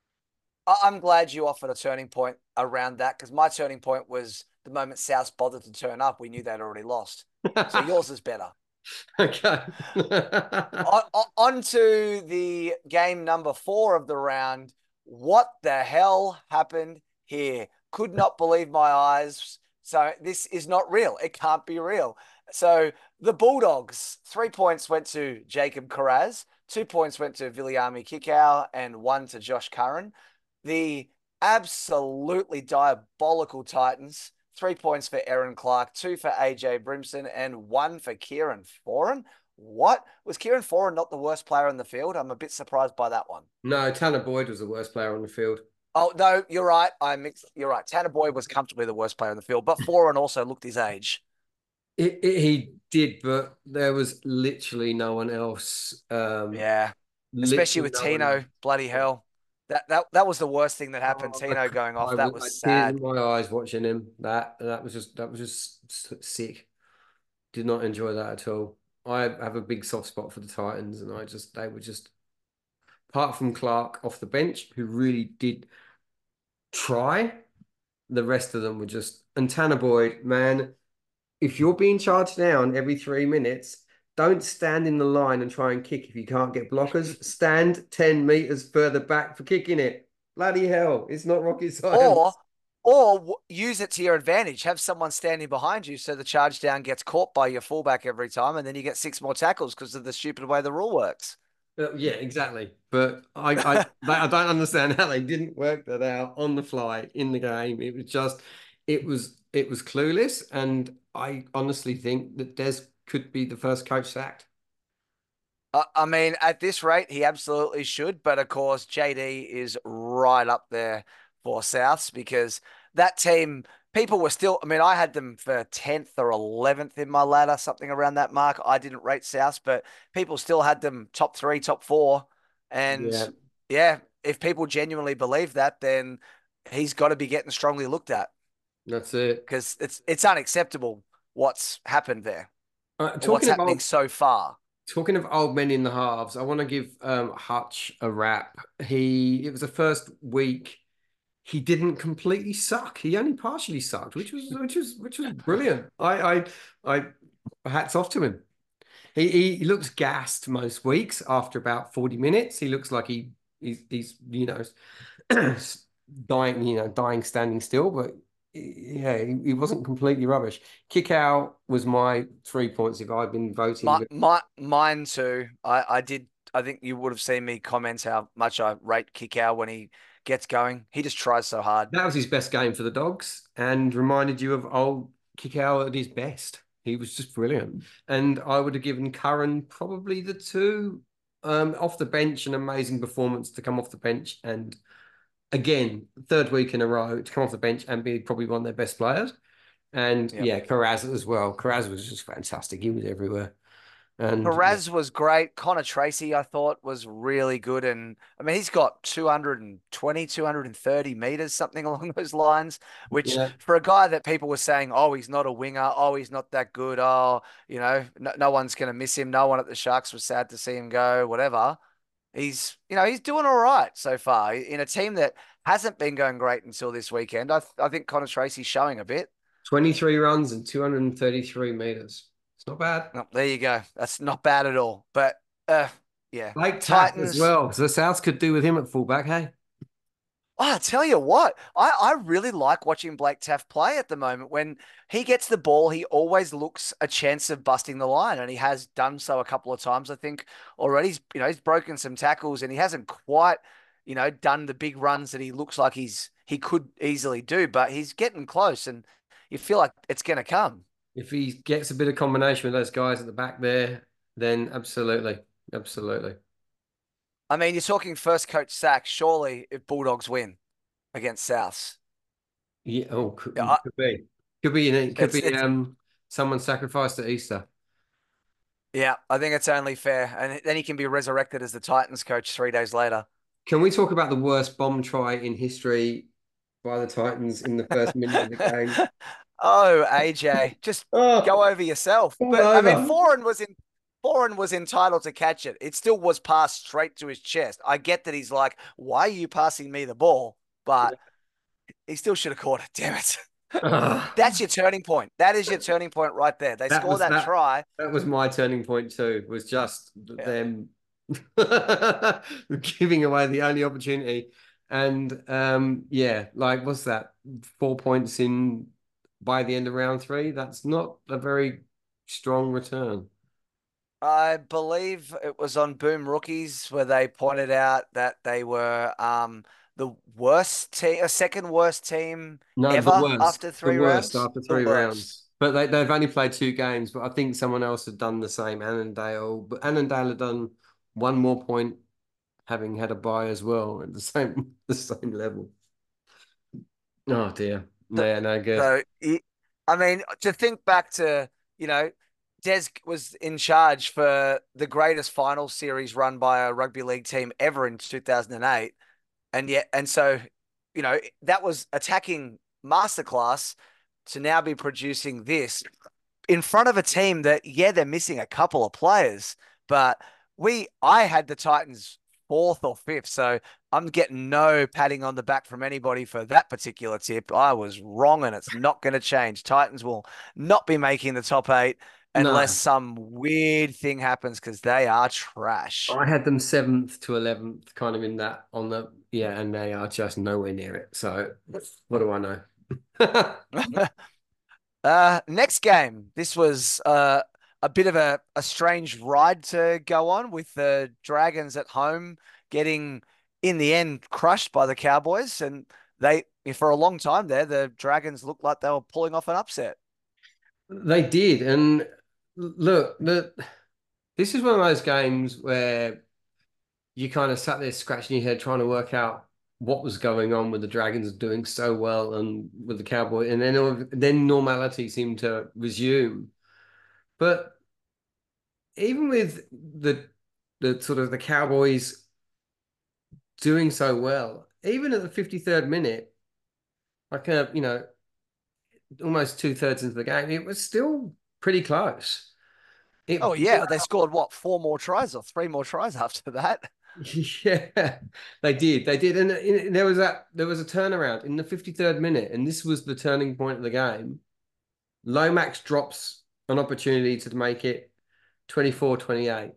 Speaker 2: I'm glad you offered a turning point around that, because my turning point was the moment South bothered to turn up, we knew they'd already lost. So yours is better.
Speaker 3: Okay.
Speaker 2: on, on to the game number four of the round. What the hell happened here? Could not believe my eyes. So this is not real. It can't be real. So the Bulldogs, three points went to Jacob Carraz, two points went to Viliami Kikau, and one to Josh Curran. The absolutely diabolical Titans three points for Aaron Clark, two for A J Brimson, and one for Kieran Foran. What? Was Kieran Foran not the worst player in the field? I'm a bit surprised by that one.
Speaker 3: No, Tanner Boyd was the worst player on the field.
Speaker 2: Oh, no, you're right. I mixed. You're right. Tanner Boyd was comfortably the worst player in the field, but Foran also looked his age.
Speaker 3: It, it, he did, but there was literally no one else. Um,
Speaker 2: Yeah, especially
Speaker 3: literally
Speaker 2: with
Speaker 3: no one
Speaker 2: Tino.
Speaker 3: else.
Speaker 2: Bloody hell. That, that that was the worst thing that happened.
Speaker 3: Oh, I,
Speaker 2: Tino going off.
Speaker 3: I,
Speaker 2: That
Speaker 3: was- I
Speaker 2: was
Speaker 3: had tears in
Speaker 2: sad.
Speaker 3: my eyes watching him. That that was just that was just sick. Did not enjoy that at all. I have a big soft spot for the Titans, and I just they were just apart from Clark off the bench, who really did try. The rest of them were just and Tanner Boyd, man. If you're being charged down every three minutes, don't stand in the line and try and kick if you can't get blockers. Stand ten meters further back for kicking it. Bloody hell, it's not rocket
Speaker 2: Or
Speaker 3: science.
Speaker 2: or w- use it to your advantage. Have someone standing behind you so the charge down gets caught by your fullback every time, and then you get six more tackles because of the stupid way the rule works.
Speaker 3: Uh, yeah, exactly. But I, I, I don't understand how they didn't work that out on the fly in the game. It was just, it was, it was clueless, and I honestly think that Des could be the first coach sacked.
Speaker 2: I I mean, at this rate, he absolutely should. But of course, J D is right up there for Souths because that team, people were still, I mean, I had them for tenth or eleventh in my ladder, something around that mark. I didn't rate Souths, but people still had them top three, top four. And
Speaker 3: Yeah,
Speaker 2: yeah, if people genuinely believe that, then he's got to be getting strongly looked at
Speaker 3: that's it.
Speaker 2: because it's it's unacceptable what's happened there
Speaker 3: Uh,
Speaker 2: or what's
Speaker 3: talking
Speaker 2: happening
Speaker 3: about
Speaker 2: so far.
Speaker 3: talking of old men in the halves, I want to give um, Hutch a rap. He it was the first week he didn't completely suck. He only partially sucked, which was which was which was brilliant. I I I hats off to him. He, he he looks gassed most weeks after about forty minutes. He looks like he he's he's you know dying you know dying standing still, but yeah, he, he wasn't completely rubbish. Kick out was my three points if I've been voting
Speaker 2: My,
Speaker 3: with.
Speaker 2: my, mine too. I, I did. I think you would have seen me comment how much I rate Kikau when he gets going. He just tries so hard.
Speaker 3: That was his best game for the Dogs and reminded you of old Kikau at his best. He was just brilliant. And I would have given Curran probably the two um, off the bench, an amazing performance to come off the bench and again, third week in a row to come off the bench and be probably one of their best players. And
Speaker 2: Yep.
Speaker 3: yeah, Carraz as well. Carraz was just fantastic. He was everywhere. And yeah,
Speaker 2: Perez was great. Connor Tracy, I thought, was really good. And I mean, he's got two hundred twenty, two hundred thirty meters, something along those lines, which
Speaker 3: yeah,
Speaker 2: for a guy that people were saying, oh, he's not a winger. Oh, he's not that good. Oh, you know, no, no one's going to miss him. No one at the Sharks was sad to see him go, whatever. He's, you know, he's doing all right so far in a team that hasn't been going great until this weekend. I, th- I think Connor Tracy's showing a bit.
Speaker 3: twenty-three runs and two hundred thirty-three meters. It's not bad.
Speaker 2: Oh, there you go. That's not bad at all. But uh, yeah,
Speaker 3: Blake Taff as
Speaker 2: Titans.
Speaker 3: well. So the Souths could do with him at fullback, hey?
Speaker 2: Oh, I tell you what, I, I really like watching Blake Taff play at the moment. When he gets the ball, he always looks a chance of busting the line, and he has done so a couple of times, I think, already. He's, you know, he's broken some tackles, and he hasn't quite, you know, done the big runs that he looks like he's he could easily do, but he's getting close, and you feel like it's going to come.
Speaker 3: If he gets a bit of combination with those guys at the back there, then absolutely, absolutely.
Speaker 2: I mean, you're talking first coach sack, surely if Bulldogs win against Souths.
Speaker 3: Yeah, oh, could,
Speaker 2: Yeah, I,
Speaker 3: could be, could be, it could
Speaker 2: it's
Speaker 3: be
Speaker 2: it's
Speaker 3: um someone sacrificed at Easter.
Speaker 2: yeah, I think it's only fair, and then he can be resurrected as the Titans coach three days later.
Speaker 3: Can we talk about the worst bomb try in history by the Titans in the first minute of the game?
Speaker 2: Oh, A J, just
Speaker 3: Oh,
Speaker 2: go over yourself.
Speaker 3: all
Speaker 2: But I mean,
Speaker 3: over.
Speaker 2: Foreign was in Foreign was entitled to catch it. It still was passed straight to his chest. I get that he's like, why are you passing me the ball? But he still should have caught it. Damn it.
Speaker 3: Ah,
Speaker 2: That's your turning point. That is your turning point right there. They
Speaker 3: that
Speaker 2: score
Speaker 3: was
Speaker 2: that
Speaker 3: that.
Speaker 2: try.
Speaker 3: That was my turning point too. Was just
Speaker 2: Yeah.
Speaker 3: them giving away the only opportunity, and um, yeah, like what's that? Four points in by the end of round three. That's not a very strong return.
Speaker 2: I believe it was on Boom Rookies where they pointed out that they were um the worst team, a second worst team
Speaker 3: No, the
Speaker 2: ever
Speaker 3: worst,
Speaker 2: after
Speaker 3: the
Speaker 2: three
Speaker 3: worst
Speaker 2: rounds.
Speaker 3: after
Speaker 2: The
Speaker 3: three
Speaker 2: worst.
Speaker 3: rounds. But they, they've only played two games, but I think someone else had done the same, Annandale. But Annandale had done one more point, having had a bye as well at the same the same level. Oh dear.
Speaker 2: So,
Speaker 3: Yeah, no good.
Speaker 2: so he, I mean, to think back to, you know, Des was in charge for the greatest final series run by a rugby league team ever in two thousand eight. And yet, and so, you know, that was attacking masterclass to now be producing this in front of a team that, yeah, they're missing a couple of players, but we, I had the Titans fourth or fifth. So I'm getting no patting on the back from anybody for that particular tip. I was wrong and it's not going to change. Titans will not be making the top eight unless
Speaker 3: No,
Speaker 2: some weird thing happens because they are trash.
Speaker 3: I had them seventh to eleventh, kind of in that on the yeah, and they are just nowhere near it. So what do I know?
Speaker 2: Uh, next game. This was uh, a bit of a, a strange ride to go on with the Dragons at home getting, in the end, crushed by the Cowboys. And they, for a long time there, the Dragons looked like they were pulling off an upset.
Speaker 3: They did, and look, the this is one of those games where you kind of sat there scratching your head trying to work out what was going on with the Dragons doing so well and with the Cowboy, and then then normality seemed to resume. But even with the the sort of the Cowboys doing so well, even at the fifty-third minute, like a you know almost two thirds into the game, it was still pretty close.
Speaker 2: Oh,
Speaker 3: It
Speaker 2: yeah. They scored what, four more tries or three more tries after that?
Speaker 3: Yeah, they did. They did, and, and there was that. There was a turnaround in the fifty-third minute, and this was the turning point of the game. Lomax drops an opportunity to make it twenty-four twenty-eight,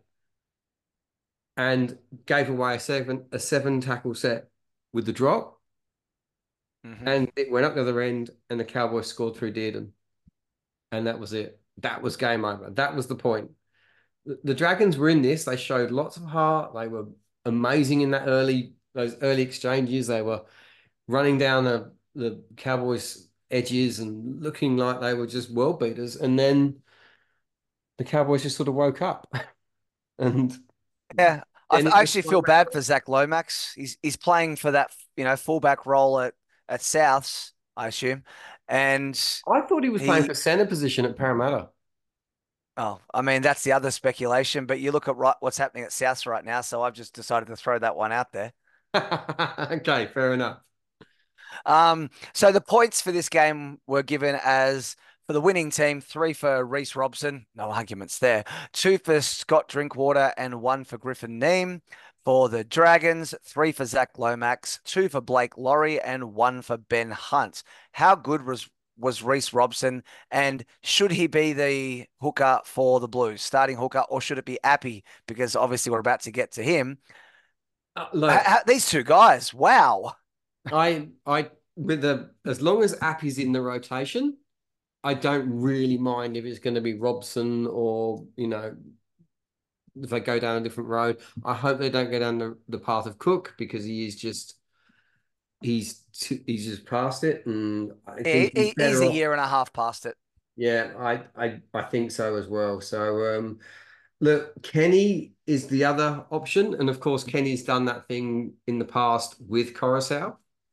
Speaker 3: and gave away a seven a seven tackle set with the drop,
Speaker 2: Mm-hmm.
Speaker 3: and it went up the other end, and the Cowboys scored through Dearden, and that was it. That was game over. That was the point. The, the Dragons were in this. They showed lots of heart. They were amazing in that early those early exchanges. They were running down the, the Cowboys' edges and looking like they were just world beaters. And then the Cowboys just sort of woke up. And
Speaker 2: Yeah. I,
Speaker 3: then it
Speaker 2: I
Speaker 3: was
Speaker 2: actually
Speaker 3: one
Speaker 2: feel
Speaker 3: back.
Speaker 2: bad for Zach Lomax. He's he's playing for that, you know, fullback role at, at Souths, I assume. And
Speaker 3: I thought he was playing
Speaker 2: he
Speaker 3: for center position at Parramatta.
Speaker 2: Oh, I mean, that's the other speculation, but you look at right, what's happening at South right now, so I've just decided to throw that one out there.
Speaker 3: Okay, fair enough.
Speaker 2: Um, so the points for this game were given as for the winning team, three for Reece Robson, no arguments there, two for Scott Drinkwater, and one for Griffin Neame. For the Dragons, three for Zach Lomax, two for Blake Laurie, and one for Ben Hunt. How good was was Reece Robson, and should he be the hooker for the Blues, starting hooker, or should it be Appy? Because obviously we're about to get to him.
Speaker 3: Uh,
Speaker 2: H-
Speaker 3: look,
Speaker 2: h- these two guys, wow.
Speaker 3: I I with the as long as Appy's in the rotation, I don't really mind if it's going to be Robson or you know if they go down a different road. I hope they don't go down the, the path of Cook because he is just he's too, he's just past it, and I think
Speaker 2: He,
Speaker 3: he's
Speaker 2: he, he's a
Speaker 3: better off.
Speaker 2: year and a half past it.
Speaker 3: Yeah, I I I think so as well. So um, look, Kenny is the other option, and of course Kenny's done that thing in the past with Coruscant.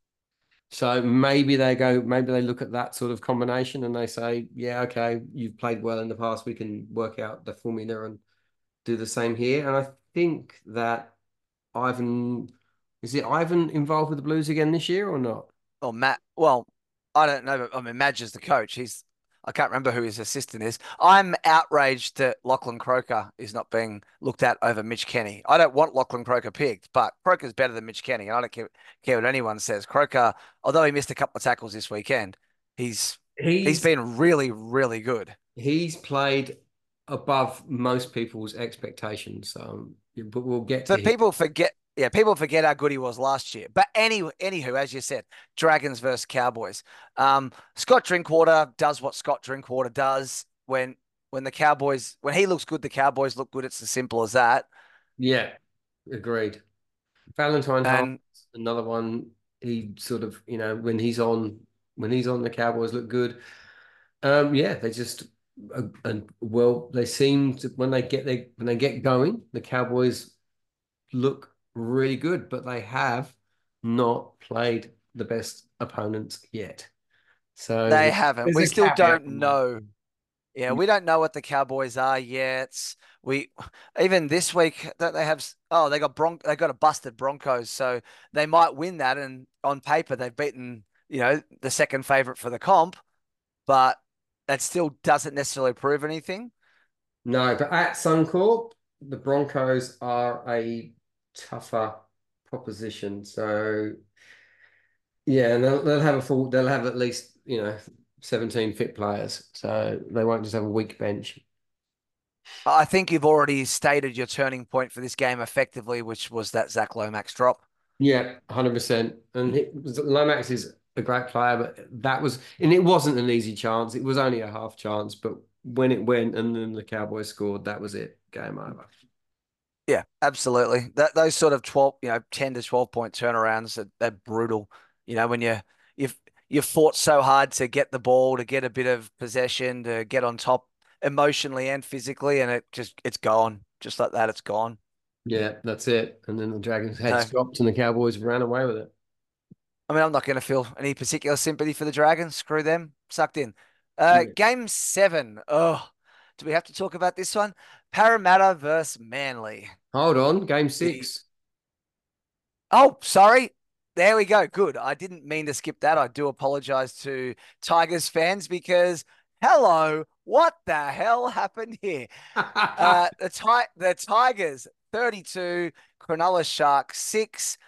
Speaker 3: So maybe they go, maybe they look at that sort of combination and they say, yeah, okay, you've played well in the past. We can work out the formula and do the same here. And I think that Ivan, is it Ivan involved with the Blues again this year or not?
Speaker 2: Or Matt. Well, I don't know. But, I mean, Madge is the coach. He's I can't remember who his assistant is. I'm outraged that Lachlan Croker is not being looked at over Mitch Kenny. I don't want Lachlan Croker picked, but Croker's better than Mitch Kenny. I don't care, care what anyone says. Croker, although he missed a couple of tackles this weekend, he's he's
Speaker 3: He's
Speaker 2: been really, really good.
Speaker 3: he's played above most people's expectations. So, but we'll get to
Speaker 2: But
Speaker 3: him.
Speaker 2: people forget, yeah, people forget how good he was last year. But any, anywho, as you said, Dragons versus Cowboys. Um, Scott Drinkwater does what Scott Drinkwater does when when the Cowboys when he looks good, the Cowboys look good. It's as simple as that.
Speaker 3: Yeah, agreed. Valentine Holmes,
Speaker 2: And
Speaker 3: another one. he sort of, you know, when he's on, when he's on, the Cowboys look good. Um, yeah, they just uh, and well, they seem to when they get they when they get going, the Cowboys look really good, but they have not played the best opponents yet. So
Speaker 2: They haven't.
Speaker 3: there's
Speaker 2: We
Speaker 3: a
Speaker 2: still
Speaker 3: caveat
Speaker 2: don't
Speaker 3: on that.
Speaker 2: know. Yeah, we don't know what the Cowboys are yet. We even this week that they have. Oh, they got Bron. They got a busted Broncos, so they might win that. And on paper, they've beaten you know the second favorite for the comp, but that still doesn't necessarily prove anything.
Speaker 3: No, but at Suncorp, the Broncos are a tougher proposition. So yeah, and they'll, they'll have a full, they'll have at least, you know, seventeen fit players. So they won't just have a weak bench.
Speaker 2: I think you've already stated your turning point for this game effectively, which was that Zach Lomax drop.
Speaker 3: Yeah, one hundred percent. And he, Lomax is a great player, but that was, and it wasn't an easy chance. It was only a half chance, but when it went and then the Cowboys scored, that was it. Game over.
Speaker 2: Yeah, absolutely. That those sort of twelve, you know, ten to twelve point turnarounds are they're brutal. You know, when you you've you've fought so hard to get the ball, to get a bit of possession, to get on top emotionally and physically, and it just it's gone. Just like that, it's gone.
Speaker 3: Yeah, that's it. And then the Dragons' heads
Speaker 2: So
Speaker 3: dropped and the Cowboys ran away with it.
Speaker 2: I mean, I'm not going to feel any particular sympathy for the Dragons. Screw them. Sucked in. Uh,
Speaker 3: Yeah.
Speaker 2: game seven. Oh, do we have to talk about this one? Parramatta versus Manly.
Speaker 3: Hold on, game
Speaker 2: The
Speaker 3: six.
Speaker 2: Oh, sorry. There we go. Good. I didn't mean to skip that. I do apologize to Tigers fans because hello, what the hell happened here? Uh, the ti- the Tigers thirty-two, Cronulla Sharks six.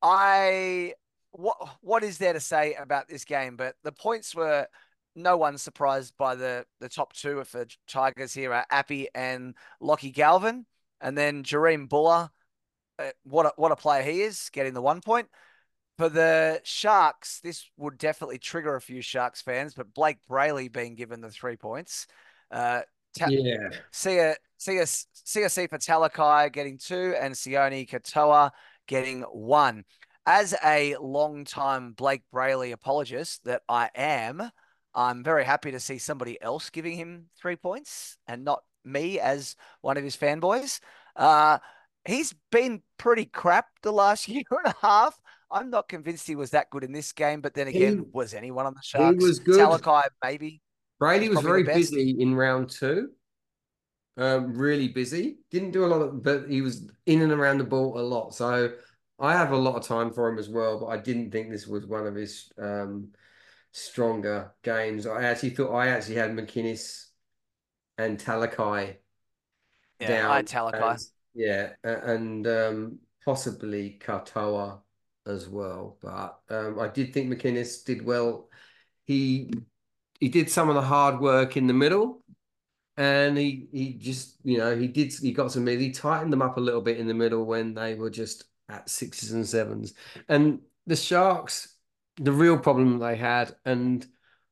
Speaker 2: I what what is there to say about this game? But the points were no one's surprised by the the top two of the Tigers here are Appy and Lockie Galvin, and then Jareem Buller. Uh, what a, what a player he is, getting the one point. For the Sharks, this would definitely trigger a few Sharks fans, but Blake Brayley being given the three points. Uh, ta-
Speaker 3: Yeah.
Speaker 2: Sia, Sia, Sia Sifa Talakai getting two and Sione Katoa getting one. As a long-time Blake Brayley apologist that I am, I'm very happy to see somebody else giving him three points and not me as one of his fanboys. Uh, he's been pretty crap the last year and a half. I'm not convinced he was that good in this game, but then
Speaker 3: He
Speaker 2: again, was anyone on the
Speaker 3: he
Speaker 2: Sharks?
Speaker 3: was good.
Speaker 2: Talakai, maybe.
Speaker 3: Brady
Speaker 2: He's
Speaker 3: was
Speaker 2: probably the
Speaker 3: very
Speaker 2: best.
Speaker 3: busy in round two. Um, really busy. Didn't do a lot of, but he was in and around the ball a lot. So I have a lot of time for him as well. But I didn't think this was one of his um, stronger games. I actually thought I actually had McInnes and Talakai
Speaker 2: Yeah, I
Speaker 3: down
Speaker 2: had Talakai.
Speaker 3: as yeah, a- and um, possibly Katoa as well. But um, I did think McInnes did well. He he did some of the hard work in the middle. And he he just, you know, he did he got some he tightened them up a little bit in the middle when they were just at sixes and sevens. And the Sharks, the real problem they had, and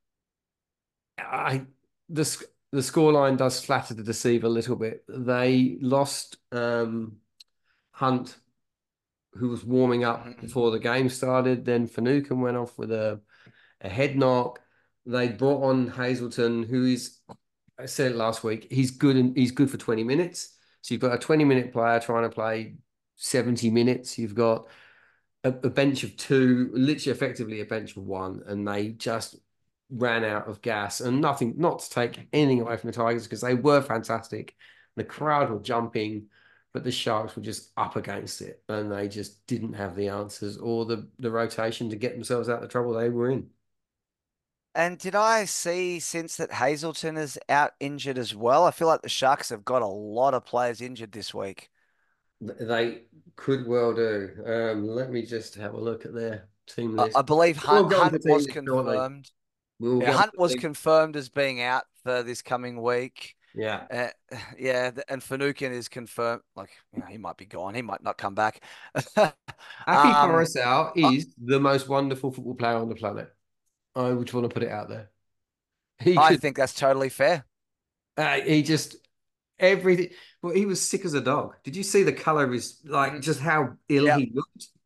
Speaker 3: I the sc- the scoreline does flatter to deceive a little bit. They lost um, Hunt, who was warming up
Speaker 2: Mhm.
Speaker 3: before the game started. Then Finucane went off with a, a head knock. They brought on Hazleton, who is I said it last week. He's good and he's good for twenty minutes. So you've got a twenty minute player trying to play seventy minutes. You've got a, a bench of two, literally effectively a bench of one, and they just ran out of gas and nothing, not to take anything away from the Tigers because they were fantastic. The crowd were jumping, but the Sharks were just up against it and they just didn't have the answers or the, the rotation to get themselves out of the trouble they were in.
Speaker 2: And did I see since that Hazleton is out injured as well? I feel like the Sharks have got a lot of players injured this week.
Speaker 3: They could well do. Um, let me just have a look at their team
Speaker 2: I, I
Speaker 3: list.
Speaker 2: believe Hunt
Speaker 3: We'll go into
Speaker 2: Hunt
Speaker 3: team
Speaker 2: was
Speaker 3: list shortly.
Speaker 2: confirmed.
Speaker 3: We'll
Speaker 2: Yeah,
Speaker 3: get
Speaker 2: Hunt
Speaker 3: into
Speaker 2: was
Speaker 3: team.
Speaker 2: confirmed as being out for this coming week.
Speaker 3: Yeah.
Speaker 2: Uh, yeah, th- and Finucane is confirmed. Like, you know, he might be gone. He might not come back.
Speaker 3: Api
Speaker 2: um,
Speaker 3: Coruscant
Speaker 2: I,
Speaker 3: is the most wonderful football player on the planet. I would want to put it out there. He
Speaker 2: I
Speaker 3: could,
Speaker 2: think that's totally fair.
Speaker 3: uh, he just, everything. Well, he was sick as a dog. Did you see the color of his, like,
Speaker 2: Mhm.
Speaker 3: just how ill
Speaker 2: Yeah,
Speaker 3: he looked?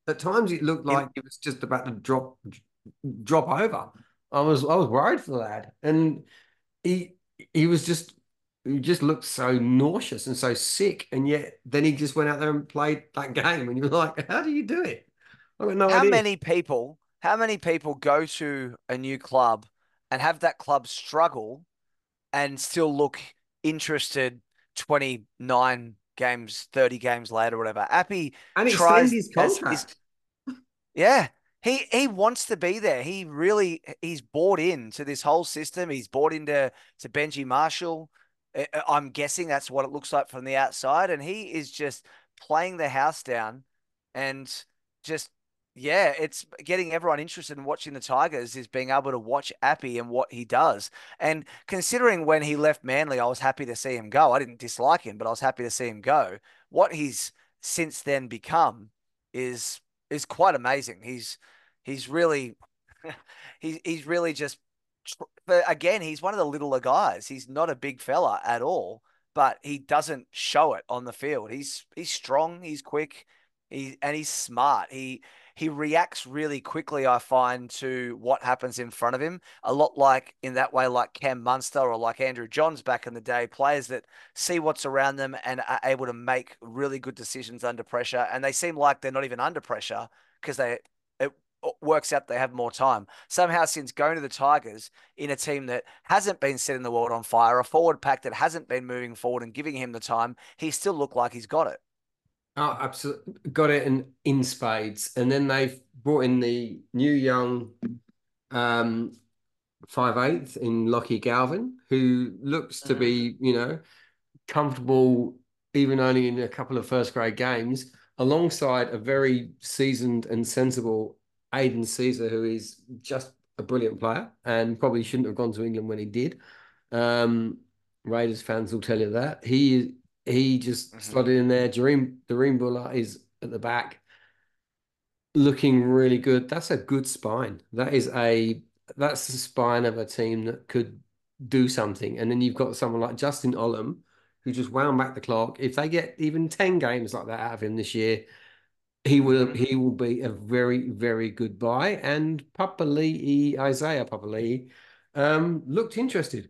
Speaker 3: At times, it looked
Speaker 2: In
Speaker 3: like he was just about to drop drop over. I was I was worried for the lad, and he he was just he just looked so nauseous and so sick, and yet then he just went out there and played that game, and you're like, how do you do it? I got no
Speaker 2: how
Speaker 3: idea.
Speaker 2: many people, how many people go to a new club and have that club struggle and still look interested twenty-nine games, thirty games later, whatever. Appy
Speaker 3: And extend
Speaker 2: tries
Speaker 3: his
Speaker 2: as is,
Speaker 3: contract.
Speaker 2: yeah. He he wants to be there. He really he's bought into this whole system. He's bought into to Benji Marshall. I- I'm guessing that's what it looks like from the outside, and he is just playing the house down, and just yeah, it's getting everyone interested in watching the Tigers is being able to watch Appy and what he does. And considering when he left Manly, I was happy to see him go. I didn't dislike him, but I was happy to see him go. What he's since then become is is quite amazing. He's he's really he's he's really just but again, he's one of the littler guys. He's not a big fella at all, but he doesn't show it on the field. He's he's strong, he's quick, he and he's smart. He he reacts really quickly, I find, to what happens in front of him. A lot like in that way, like Cam Munster or like Andrew Johns back in the day, players that see what's around them and are able to make really good decisions under pressure. And they seem like they're not even under pressure because they it works out they have more time. Somehow, since going to the Tigers in a team that hasn't been setting the world on fire, a forward pack that hasn't been moving forward and giving him the time, he still looked like he's got it.
Speaker 3: Oh, absolutely. Got it in, in spades. And then they've brought in the new young um, five eighth in Lockie Galvin, who looks to
Speaker 2: Mm-hmm.
Speaker 3: be, you know, comfortable even only in a couple of first grade games, alongside a very seasoned and sensible Aidan Caesar, who is just a brilliant player and probably shouldn't have gone to England when he did. Um, Raiders fans will tell you that. He he just
Speaker 2: Mm-hmm.
Speaker 3: slotted in there. Jareem Dareem Buller is at the back, looking really good. That's a good spine. That is a that's the spine of a team that could do something. And then you've got someone like Justin Olam, who just wound back the clock. If they get even ten games like that out of him this year, he will
Speaker 2: Mm-hmm.
Speaker 3: he will be a very, very good buy. And Papali'i, Isaiah Papali'i, um, looked interested.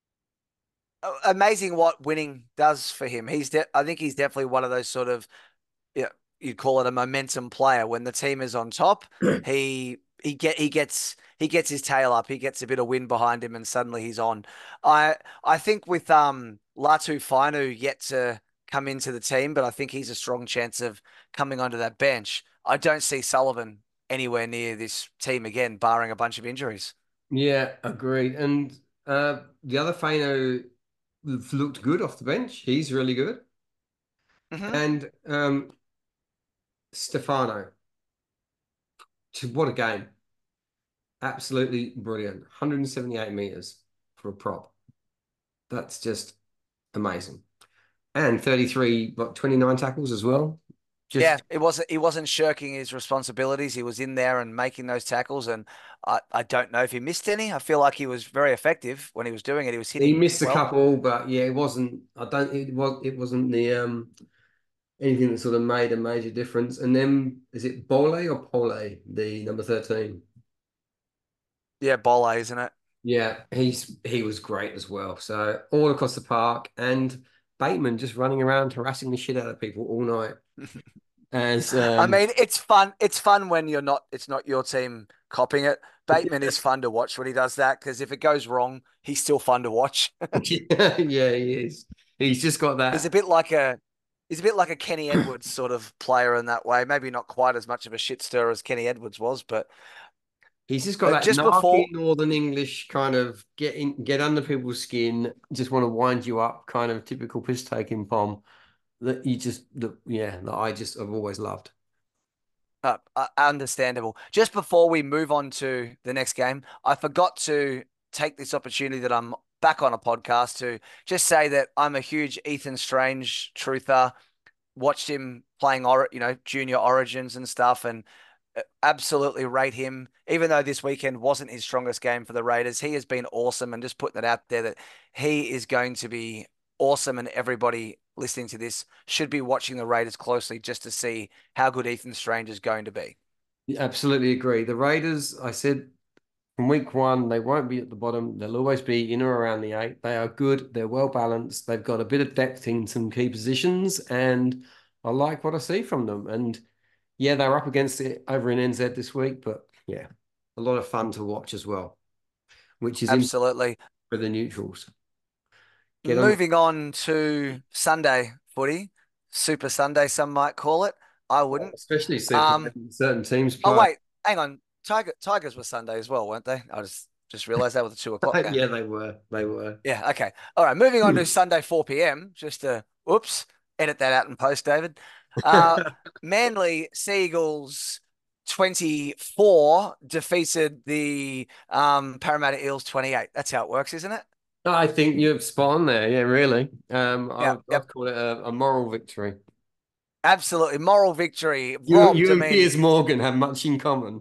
Speaker 2: Amazing what winning does for him. He's de- I think he's definitely one of those sort of yeah, you'd call it a momentum player. When the team is on top, he he get he gets he gets his tail up. He gets a bit of wind behind him, and suddenly he's on. I I think with um Latu Fainu yet to come into the team, but I think he's a strong chance of coming onto that bench. I don't see Sullivan anywhere near this team again, barring a bunch of injuries.
Speaker 3: Yeah, agreed. And uh, the other Fano looked good off the bench. He's really good.
Speaker 2: Hmm.
Speaker 3: And um, Stefano, what a game. Absolutely brilliant. one hundred seventy-eight meters for a prop. That's just amazing. And thirty-three, what, twenty-nine tackles as well.
Speaker 2: Yeah,
Speaker 3: Just,
Speaker 2: it wasn't he wasn't shirking his responsibilities. He was in there and making those tackles, and I, I don't know if he missed any. I feel like he was very effective when he was doing it. He was
Speaker 3: he
Speaker 2: hitting
Speaker 3: missed a
Speaker 2: well.
Speaker 3: couple, but yeah, it wasn't, I don't, it was, it wasn't the, um, anything that sort of made a major difference. And then, is it Bole or Pole, the number thirteen?
Speaker 2: Yeah, Bolle, isn't it?
Speaker 3: Yeah, he's he was great as well. So all across the park, and Bateman just running around harassing the shit out of people all night. As
Speaker 2: I
Speaker 3: um
Speaker 2: mean, it's fun. It's fun when you're not. It's not your team copying it. Bateman is fun to watch when he does that because if it goes wrong, he's still fun to watch.
Speaker 3: yeah, yeah, he is. He's just got
Speaker 2: He's a
Speaker 3: that.
Speaker 2: bit like a. He's a bit like a Kenny Edwards sort of player in that way. Maybe not quite as much of a shit stirrer as Kenny Edwards was, but
Speaker 3: He's just got
Speaker 2: uh,
Speaker 3: that
Speaker 2: just
Speaker 3: narky
Speaker 2: before
Speaker 3: Northern English kind of get in, get under people's skin, just want to wind you up, kind of typical piss taking pom that you just that yeah that I just have always loved.
Speaker 2: Uh, uh, understandable. Just before we move on to the next game, I forgot to take this opportunity that I'm back on a podcast to just say that I'm a huge Ethan Strange truther. Watched him playing, or you know, junior origins and stuff, and uh, absolutely rate him. Even though this weekend wasn't his strongest game for the Raiders, he has been awesome. And just putting it out there that he is going to be awesome, and everybody listening to this should be watching the Raiders closely just to see how good Ethan Strange is going to be.
Speaker 3: Absolutely agree. The Raiders, I said from week one, they won't be at the bottom. They'll always be in or around the eight. They are good. They're well balanced. They've got a bit of depth in some key positions, and I like what I see from them. And yeah, they're up against it over in N Z this week, but yeah, a lot of fun to watch as well, which is in
Speaker 2: Absolutely.
Speaker 3: for the neutrals. Get on,
Speaker 2: Moving on to Sunday footy, Super Sunday, some might call it. I wouldn't.
Speaker 3: especially
Speaker 2: Um,
Speaker 3: certain teams
Speaker 2: oh
Speaker 3: play.
Speaker 2: wait, hang on. Tiger Tigers were Sunday as well, weren't they? I just just realised that was a two o'clock game.
Speaker 3: Yeah, they were. They were.
Speaker 2: Yeah, okay. All right, moving on to Sunday four p m. Just to whoops, edit that out in post, David. Uh, Manly Seagulls twenty-four defeated the um, Parramatta Eels twenty-eight. That's how it works, isn't it?
Speaker 3: I think you've spot on there. Yeah, really. Um, I
Speaker 2: Yeah,
Speaker 3: would,
Speaker 2: yep.
Speaker 3: I'd call it a, a moral victory.
Speaker 2: Absolutely. Moral victory.
Speaker 3: You,
Speaker 2: Robbed,
Speaker 3: you
Speaker 2: I
Speaker 3: and
Speaker 2: mean,
Speaker 3: Piers Morgan have much in common.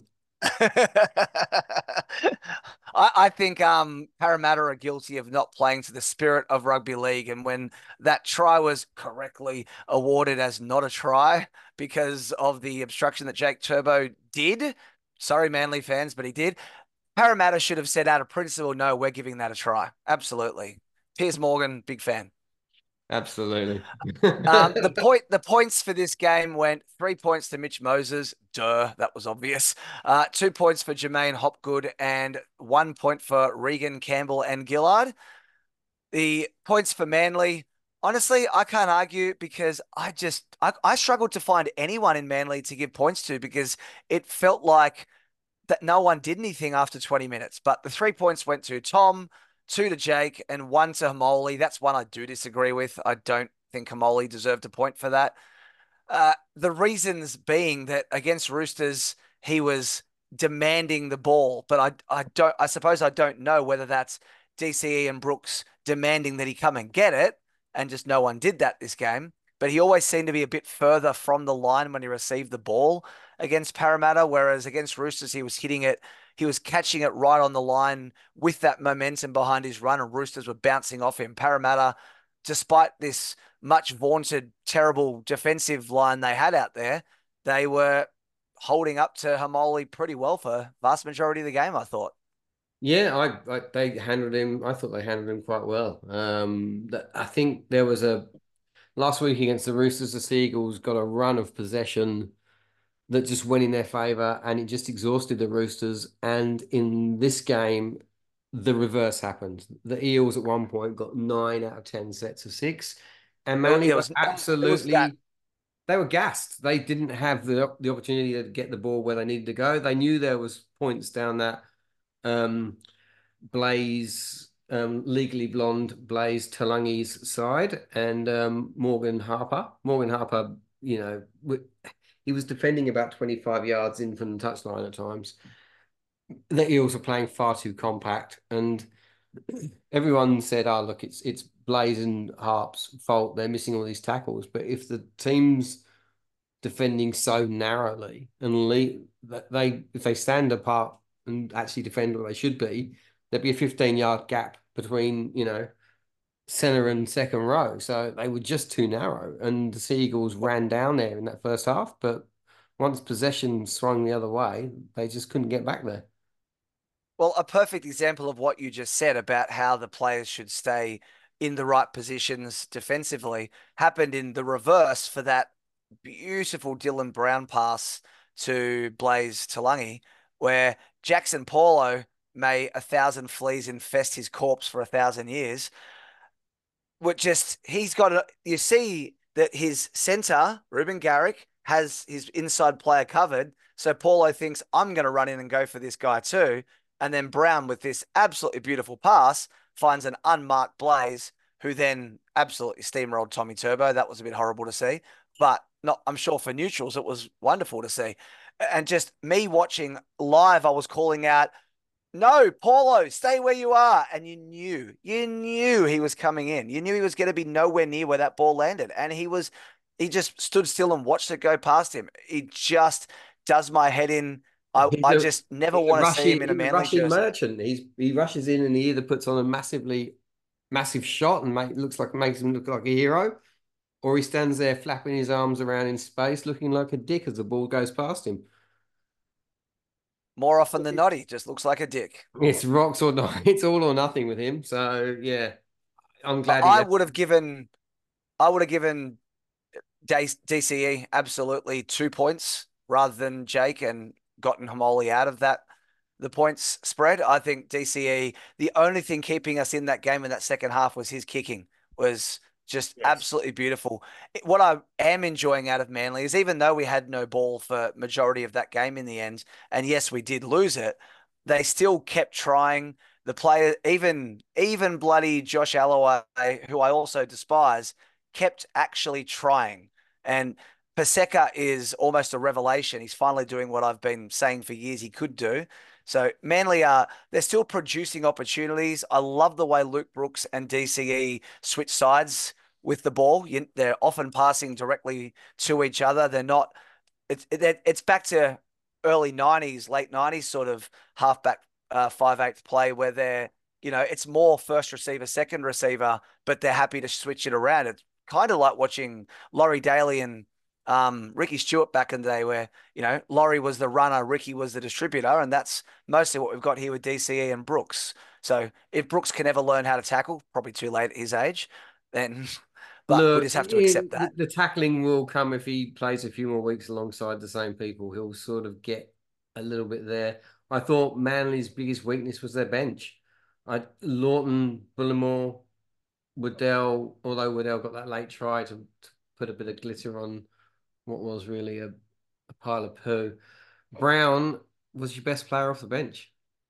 Speaker 2: I, I think um, Parramatta are guilty of not playing to the spirit of rugby league. And when that try was correctly awarded as not a try because of the obstruction that Jake Turbo did, sorry, Manly fans, but he did. Parramatta should have said out of principle, no, we're giving that a try. Absolutely. Piers Morgan, big fan.
Speaker 3: Absolutely.
Speaker 2: Um, the point, the points for this game went three points to Mitch Moses. Duh, that was obvious. Uh, two points for Jermaine Hopgood and one point for Regan Campbell and Gillard. The points for Manly, honestly, I can't argue because I just I, I struggled to find anyone in Manly to give points to because it felt like that no one did anything after twenty minutes. But the three points went to Tom, two to Jake, and one to Hamoli. That's one I do disagree with. I don't think Hamoli deserved a point for that. Uh, the reasons being that against Roosters, he was demanding the ball, but I, I don't, I suppose I don't know whether that's D C E and Brooks demanding that he come and get it, and just no one did that this game. But he always seemed to be a bit further from the line when he received the ball against Parramatta, whereas against Roosters, he was hitting it, he was catching it right on the line with that momentum behind his run, and Roosters were bouncing off him. Parramatta, despite this much vaunted, terrible defensive line they had out there, they were holding up to Hamoli pretty well for vast majority of the game, I thought.
Speaker 3: Yeah, I, I they handled him. I thought they handled him quite well. Um, that I think there was a last week against the Roosters, the Seagulls got a run of possession that just went in their favour, and it just exhausted the Roosters. And in this game, the reverse happened. The Eels at one point got nine out of ten sets of six, and Manly
Speaker 2: It
Speaker 3: were
Speaker 2: was, it was that.
Speaker 3: absolutely they were gassed. They didn't have the the opportunity to get the ball where they needed to go. They knew there was points down that um, Blaze, um, legally blonde Blaze Talangi's side, and um, Morgan Harper. Morgan Harper, you know, he was defending about twenty-five yards in from the touchline at times. The Eels were playing far too compact, and everyone said, "Oh, look, it's it's Blaze and Harp's fault. They're missing all these tackles." But if the team's defending so narrowly and lead, they if they stand apart and actually defend what they should be, there'd be a fifteen yard gap between, you know, center and second row. So they were just too narrow. And the Seagulls ran down there in that first half. But once possession swung the other way, they just couldn't get back there.
Speaker 2: Well, a perfect example of what you just said about how the players should stay in the right positions defensively happened in the reverse for that beautiful Dylan Brown pass to Blaze Talangi, where Jackson Paulo may a thousand fleas infest his corpse for a thousand years. Which just he's got a, you see that his center, Ruben Garrick, has his inside player covered. So Paulo thinks, I'm going to run in and go for this guy too. And then Brown, with this absolutely beautiful pass, finds an unmarked Blaze, who then absolutely steamrolled Tommy Turbo. That was a bit horrible to see. But not, I'm sure for neutrals, it was wonderful to see. And just me watching live, I was calling out, no, Paulo, stay where you are. And you knew, you knew he was coming in. You knew he was going to be nowhere near where that ball landed. And he was, he just stood still and watched it go past him. He just does my head in. I,
Speaker 3: He's
Speaker 2: I
Speaker 3: a,
Speaker 2: just never
Speaker 3: he's a
Speaker 2: want to see
Speaker 3: rushing,
Speaker 2: him in a
Speaker 3: he's a
Speaker 2: Manly
Speaker 3: rushing
Speaker 2: jersey.
Speaker 3: merchant. He's he rushes in and he either puts on a massively massive shot and make looks like makes him look like a hero, or he stands there flapping his arms around in space, looking like a dick as the ball goes past him.
Speaker 2: More often than not, he just looks like a dick.
Speaker 3: It's rocks or not. It's all or nothing with him. So yeah, I'm
Speaker 2: But
Speaker 3: glad he
Speaker 2: I
Speaker 3: left.
Speaker 2: would have given, I would have given D C E absolutely two points rather than Jake and gotten Hamoli out of that the points spread. I think D C E, the only thing keeping us in that game in that second half was his kicking, was just
Speaker 3: Yes.
Speaker 2: absolutely beautiful. What I am enjoying out of Manly is even though we had no ball for majority of that game in the end, and yes, we did lose it, they still kept trying. The player, even even bloody Josh Alloway, who I also despise, kept actually trying. And Paseka is almost a revelation. He's finally doing what I've been saying for years he could do. So Manly are they're still producing opportunities. I love the way Luke Brooks and D C E switch sides with the ball. You, they're often passing directly to each other. They're not. It's it, it's back to early nineties, late nineties sort of halfback uh, five eighth play where they're you know it's more first receiver, second receiver, but they're happy to switch it around. It's kind of like watching Laurie Daly and um, Ricky Stewart back in the day, where you know Laurie was the runner, Ricky was the distributor, and that's mostly what we've got here with D C E and Brooks. So if Brooks can ever learn how to tackle, probably too late at his age, then but we
Speaker 3: Look,
Speaker 2: just have to accept
Speaker 3: it, the,
Speaker 2: that.
Speaker 3: the tackling will come if he plays a few more weeks alongside the same people. He'll sort of get a little bit there. I thought Manly's biggest weakness was their bench. I Lawton, Bullimore, Waddell, although Waddell got that late try to, to put a bit of glitter on what was really a, a pile of poo. Brown was your best player off the bench.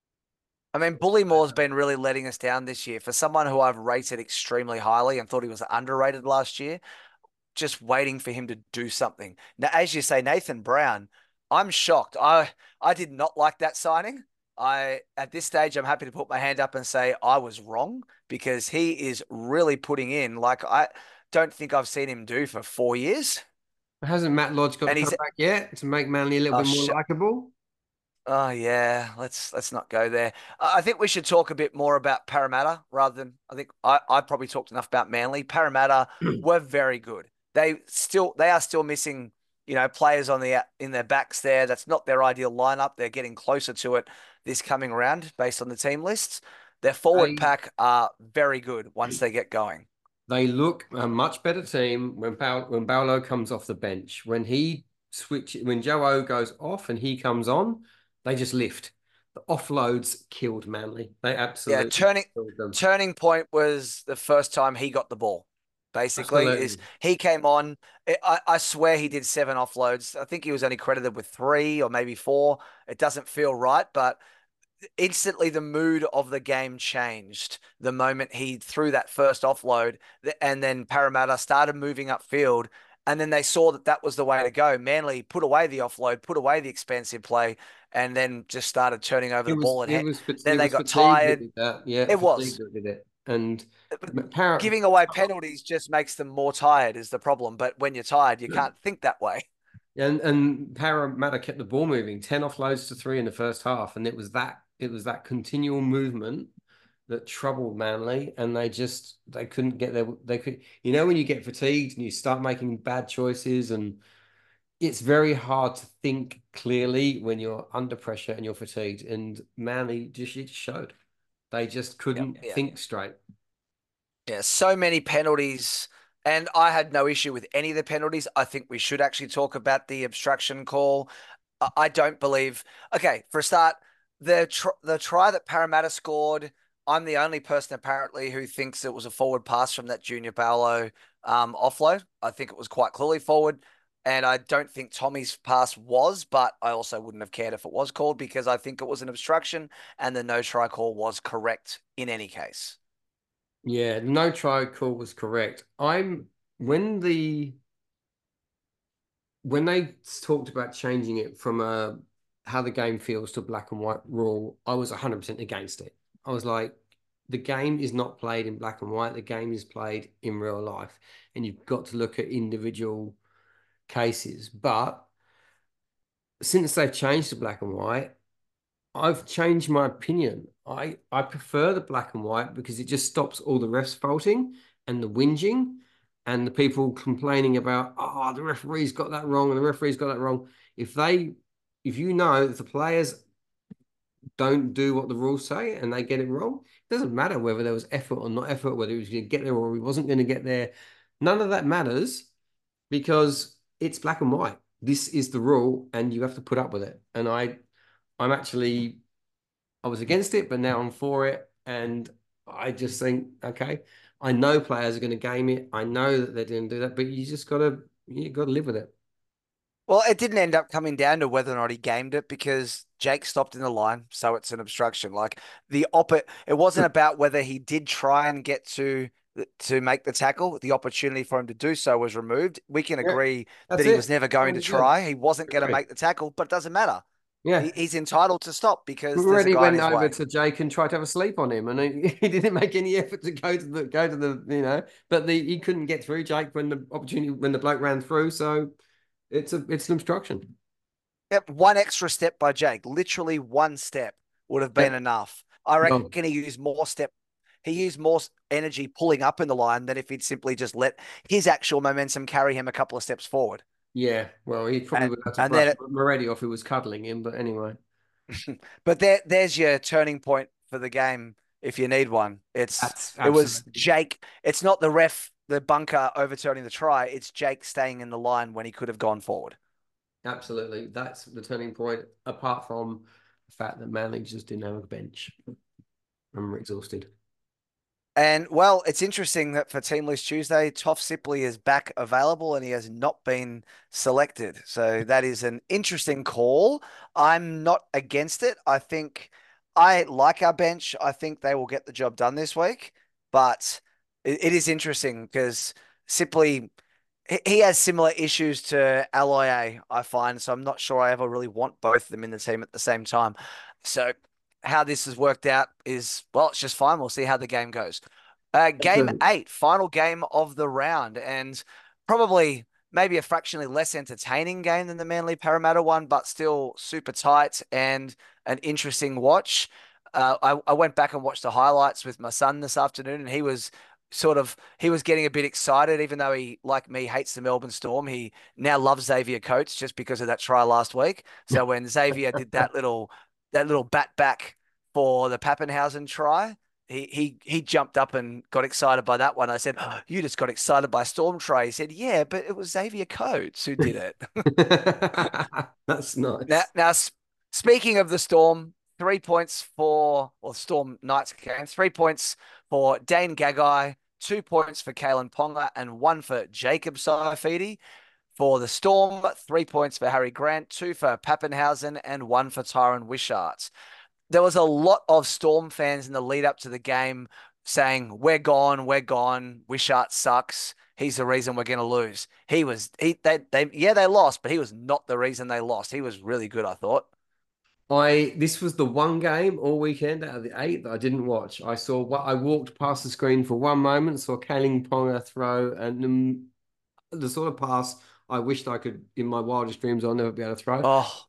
Speaker 2: I mean, Bullymore has been really letting us down this year. For someone who I've rated extremely highly and thought he was underrated last year, just waiting for him to do something. Now, as you say, Nathan Brown, I'm shocked. I I did not like that signing. I at this stage, I'm happy to put my hand up and say I was wrong because he is really putting in like I don't think I've seen him do for four years.
Speaker 3: Hasn't Matt Lodge got to
Speaker 2: And
Speaker 3: come
Speaker 2: he's
Speaker 3: back yet to make Manly a little
Speaker 2: oh,
Speaker 3: bit more
Speaker 2: sh
Speaker 3: likable?
Speaker 2: Oh yeah, let's let's not go there. I I think we should talk a bit more about Parramatta rather than I think I I probably talked enough about Manly. Parramatta were very good. They still they are still missing, you know, players on the in their backs there. That's not their ideal lineup. They're getting closer to it this coming round based on the team lists. Their forward
Speaker 3: They
Speaker 2: pack are very good once they get going.
Speaker 3: They look a much better team when Paul, when Paolo comes off the bench. When he switches, when Joe O goes off and he comes on, they just lift. The offloads killed Manly. They
Speaker 2: Yeah,
Speaker 3: absolutely
Speaker 2: turning
Speaker 3: killed them.
Speaker 2: turning point was the first time he got the ball. Basically, is
Speaker 3: Absolutely.
Speaker 2: he came on. I, I swear he did seven offloads. I think he was only credited with three or maybe four. It doesn't feel right, but instantly the mood of the game changed the moment he threw that first offload, and then Parramatta started moving upfield. And then they saw that that was the way to go. Manly put away the offload, put away the expensive play, and then just started turning over
Speaker 3: It
Speaker 2: the
Speaker 3: was
Speaker 2: ball. And
Speaker 3: it
Speaker 2: ha-
Speaker 3: was
Speaker 2: then
Speaker 3: it
Speaker 2: they
Speaker 3: was
Speaker 2: got
Speaker 3: fatigue that
Speaker 2: tired.
Speaker 3: did that. Yeah,
Speaker 2: It
Speaker 3: fatigue
Speaker 2: was.
Speaker 3: that did it. And
Speaker 2: But
Speaker 3: Para,
Speaker 2: giving away penalties just makes them more tired is the problem. But when you're tired, you can't think that way.
Speaker 3: and and Parramatta kept the ball moving, ten offloads to three in the first half, and it was that it was that continual movement that troubled Manly, and they just they couldn't get there. They could, you know, when you get fatigued and you start making bad choices, and it's very hard to think clearly when you're under pressure and you're fatigued. And Manly just it showed they just
Speaker 2: Yep.
Speaker 3: couldn't
Speaker 2: Yeah.
Speaker 3: think straight.
Speaker 2: Yeah, so many penalties, and I had no issue with any of the penalties. I think we should actually talk about the obstruction call. I I don't believe. Okay, for a start, the tr the try that Parramatta scored, I'm the only person apparently who thinks it was a forward pass from that Junior Paolo um, offload. I think it was quite clearly forward, and I don't think Tommy's pass was, but I also wouldn't have cared if it was called because I think it was an obstruction, and the no try call was correct in any case.
Speaker 3: Yeah, no try call was correct. I'm when the when they talked about changing it from a how the game feels to black and white rule, I was one hundred percent against it. I was like, the game is not played in black and white. The game is played in real life, and you've got to look at individual cases. But since they've changed to black and white, I've changed my opinion. I I prefer the black and white because it just stops all the refs faulting and the whinging. and the people complaining about, oh, the referee's got that wrong and the referee's got that wrong. If they, if you know if the players don't do what the rules say and they get it wrong, it doesn't matter whether there was effort or not effort, whether he was going to get there or he wasn't going to get there. None of that matters because it's black and white. This is the rule and you have to put up with it. And I, I'm actually, I was against it, but now I'm for it. And I just think, okay, I know players are going to game it. I know that they're going to do that, but you just got to, you got to live with it.
Speaker 2: Well, it didn't end up coming down to whether or not he gamed it because Jake stopped in the line, so it's an obstruction. Like the oppo it wasn't about whether he did try and get to to make the tackle. The opportunity for him to do so was removed. We can
Speaker 3: Yeah,
Speaker 2: agree
Speaker 3: that's
Speaker 2: that he was
Speaker 3: it.
Speaker 2: never going to
Speaker 3: one hundred percent.
Speaker 2: try. He wasn't going to
Speaker 3: Agree.
Speaker 2: make the tackle, but it doesn't matter.
Speaker 3: Yeah.
Speaker 2: He, he's entitled to stop because there's a
Speaker 3: Already
Speaker 2: guy in
Speaker 3: went
Speaker 2: his
Speaker 3: over
Speaker 2: way.
Speaker 3: to Jake and tried to have a sleep on him, and he, he didn't make any effort to go to the go to the you know, but the he couldn't get through Jake when the opportunity when the bloke ran through. So it's a it's an obstruction.
Speaker 2: Yep, one extra step by Jake, literally one step would have been
Speaker 3: Yep.
Speaker 2: enough. I
Speaker 3: Well,
Speaker 2: reckon he used more step. He used more energy pulling up in the line than if he'd simply just let his actual momentum carry him a couple of steps forward.
Speaker 3: yeah. Well, he probably
Speaker 2: And
Speaker 3: would have to
Speaker 2: and
Speaker 3: brush
Speaker 2: then it,
Speaker 3: Moretti off who was cuddling him, but anyway.
Speaker 2: but there there's your turning point for the game if you need one. It's
Speaker 3: That's
Speaker 2: it was
Speaker 3: absolutely
Speaker 2: Jake. It's not the ref, the bunker overturning the try. It's Jake staying in the line when he could have gone forward.
Speaker 3: absolutely that's the turning point. Apart from the fact that Manly just didn't have a bench, I'm exhausted.
Speaker 2: And well, it's interesting that for Team List Tuesday, Toff Sipley is back available and he has not been selected. So that is an interesting call. I'm not against it. I think I like our bench. I think they will get the job done this week. But it, it is interesting because Sipley, he he has similar issues to Alloy, I find. So I'm not sure I ever really want both of them in the team at the same time. So how this has worked out is, well, it's just fine. We'll see how the game goes. Uh, game
Speaker 3: Absolutely.
Speaker 2: eight, final game of the round, and probably maybe a fractionally less entertaining game than the Manly Parramatta one, but still super tight and an interesting watch. Uh, I, I went back and watched the highlights with my son this afternoon, and he was sort of he was getting a bit excited, even though he, like me, hates the Melbourne Storm. He now loves Xavier Coates just because of that try last week. So when Xavier did that little that little bat back for the Pappenhausen try, he he he jumped up and got excited by that one. I said, oh, "You just got excited by Storm try." He said, "Yeah, but it was Xavier Coates who did it."
Speaker 3: That's
Speaker 2: Now,
Speaker 3: nice.
Speaker 2: now speaking of the Storm, three points for or Storm Knights game, three points for Dane Gagai, two points for Kalen Ponga, and one for Jacob Saifidi. For the Storm, three points for Harry Grant, two for Pappenhausen, and one for Tyron Wishart. There was a lot of Storm fans in the lead up to the game saying, "We're gone, we're gone. Wishart sucks. He's the reason we're going to lose." He was he they they yeah they lost, but he was not the reason they lost. He was really good, I thought.
Speaker 3: I this was the one game all weekend out of the eight that I didn't watch. I saw what I walked past the screen for one moment, saw Kaling Ponga throw, and um, the sort of pass I wished I could in my wildest dreams I'll never be able to throw.
Speaker 2: Oh,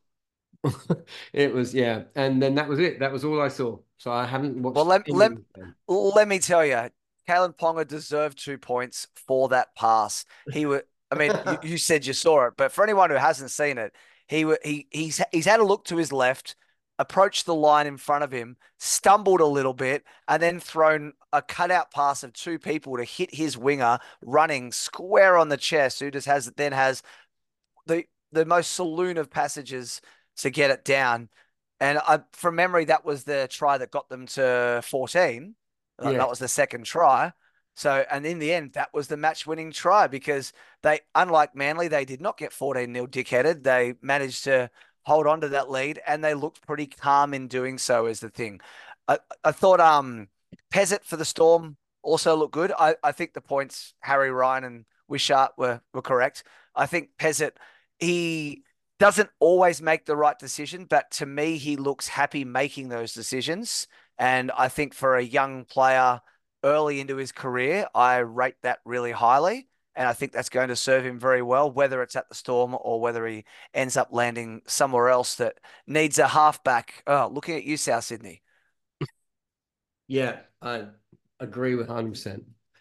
Speaker 3: It was yeah, and then that was it. That was all I saw. So I haven't
Speaker 2: well,
Speaker 3: watched
Speaker 2: let
Speaker 3: any of
Speaker 2: let
Speaker 3: the game.
Speaker 2: let me tell you, Kalen Ponga deserved two points for that pass. He would. I mean, you, you said you saw it, but for anyone who hasn't seen it, he wa- he he's he's had a look to his left, approached the line in front of him, stumbled a little bit, and then thrown a cutout pass of two people to hit his winger running square on the chest, who just has then has the the most saloon of passages to get it down. And I, from memory, that was the try that got them to fourteen. Uh,
Speaker 3: Yeah.
Speaker 2: That was the second try. So, and in the end, that was the match-winning try because they, unlike Manly, they did not get fourteen nil dickheaded. They managed to hold on to that lead, and they looked pretty calm in doing so. Is the thing. I, I thought um Pezzett for the Storm also looked good. I, I think the points Harry Ryan and Wishart were were correct. I think Pezzett he doesn't always make the right decision, but to me, he looks happy making those decisions. And I think for a young player early into his career, I rate that really highly. And I think that's going to serve him very well, whether it's at the Storm or whether he ends up landing somewhere else that needs a halfback. Oh, looking at you, South Sydney.
Speaker 3: Yeah, I agree with one hundred percent.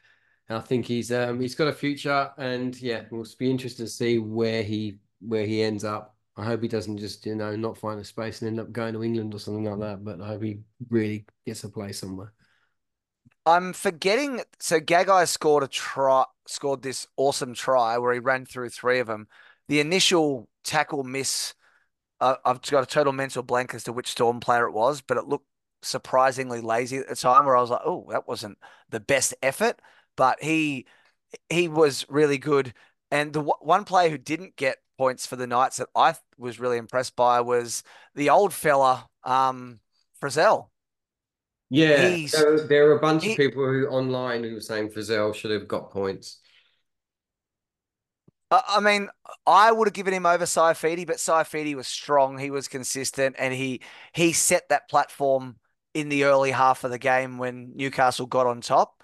Speaker 3: I think he's um he's got a future, and yeah, we'll be interested to see where he where he ends up. I hope he doesn't just, you know, not find a space and end up going to England or something like that. But I hope he really gets a play somewhere.
Speaker 2: I'm forgetting. So Gagai scored a try, scored this awesome try where he ran through three of them. The initial tackle miss, uh, I've got a total mental blank as to which Storm player it was, but it looked surprisingly lazy at the time. Where I was like, oh, that wasn't the best effort, but he he was really good. And the w- one player who didn't get points for the Knights that I was really impressed by was the old fella, um, Frizzell.
Speaker 3: Yeah,
Speaker 2: He's
Speaker 3: there, there are a bunch of
Speaker 2: he
Speaker 3: people who online who were saying Frizzell should have got points.
Speaker 2: I I mean, I would have given him over Saifidi, but Saifidi was strong. He was consistent, and he he set that platform in the early half of the game when Newcastle got on top.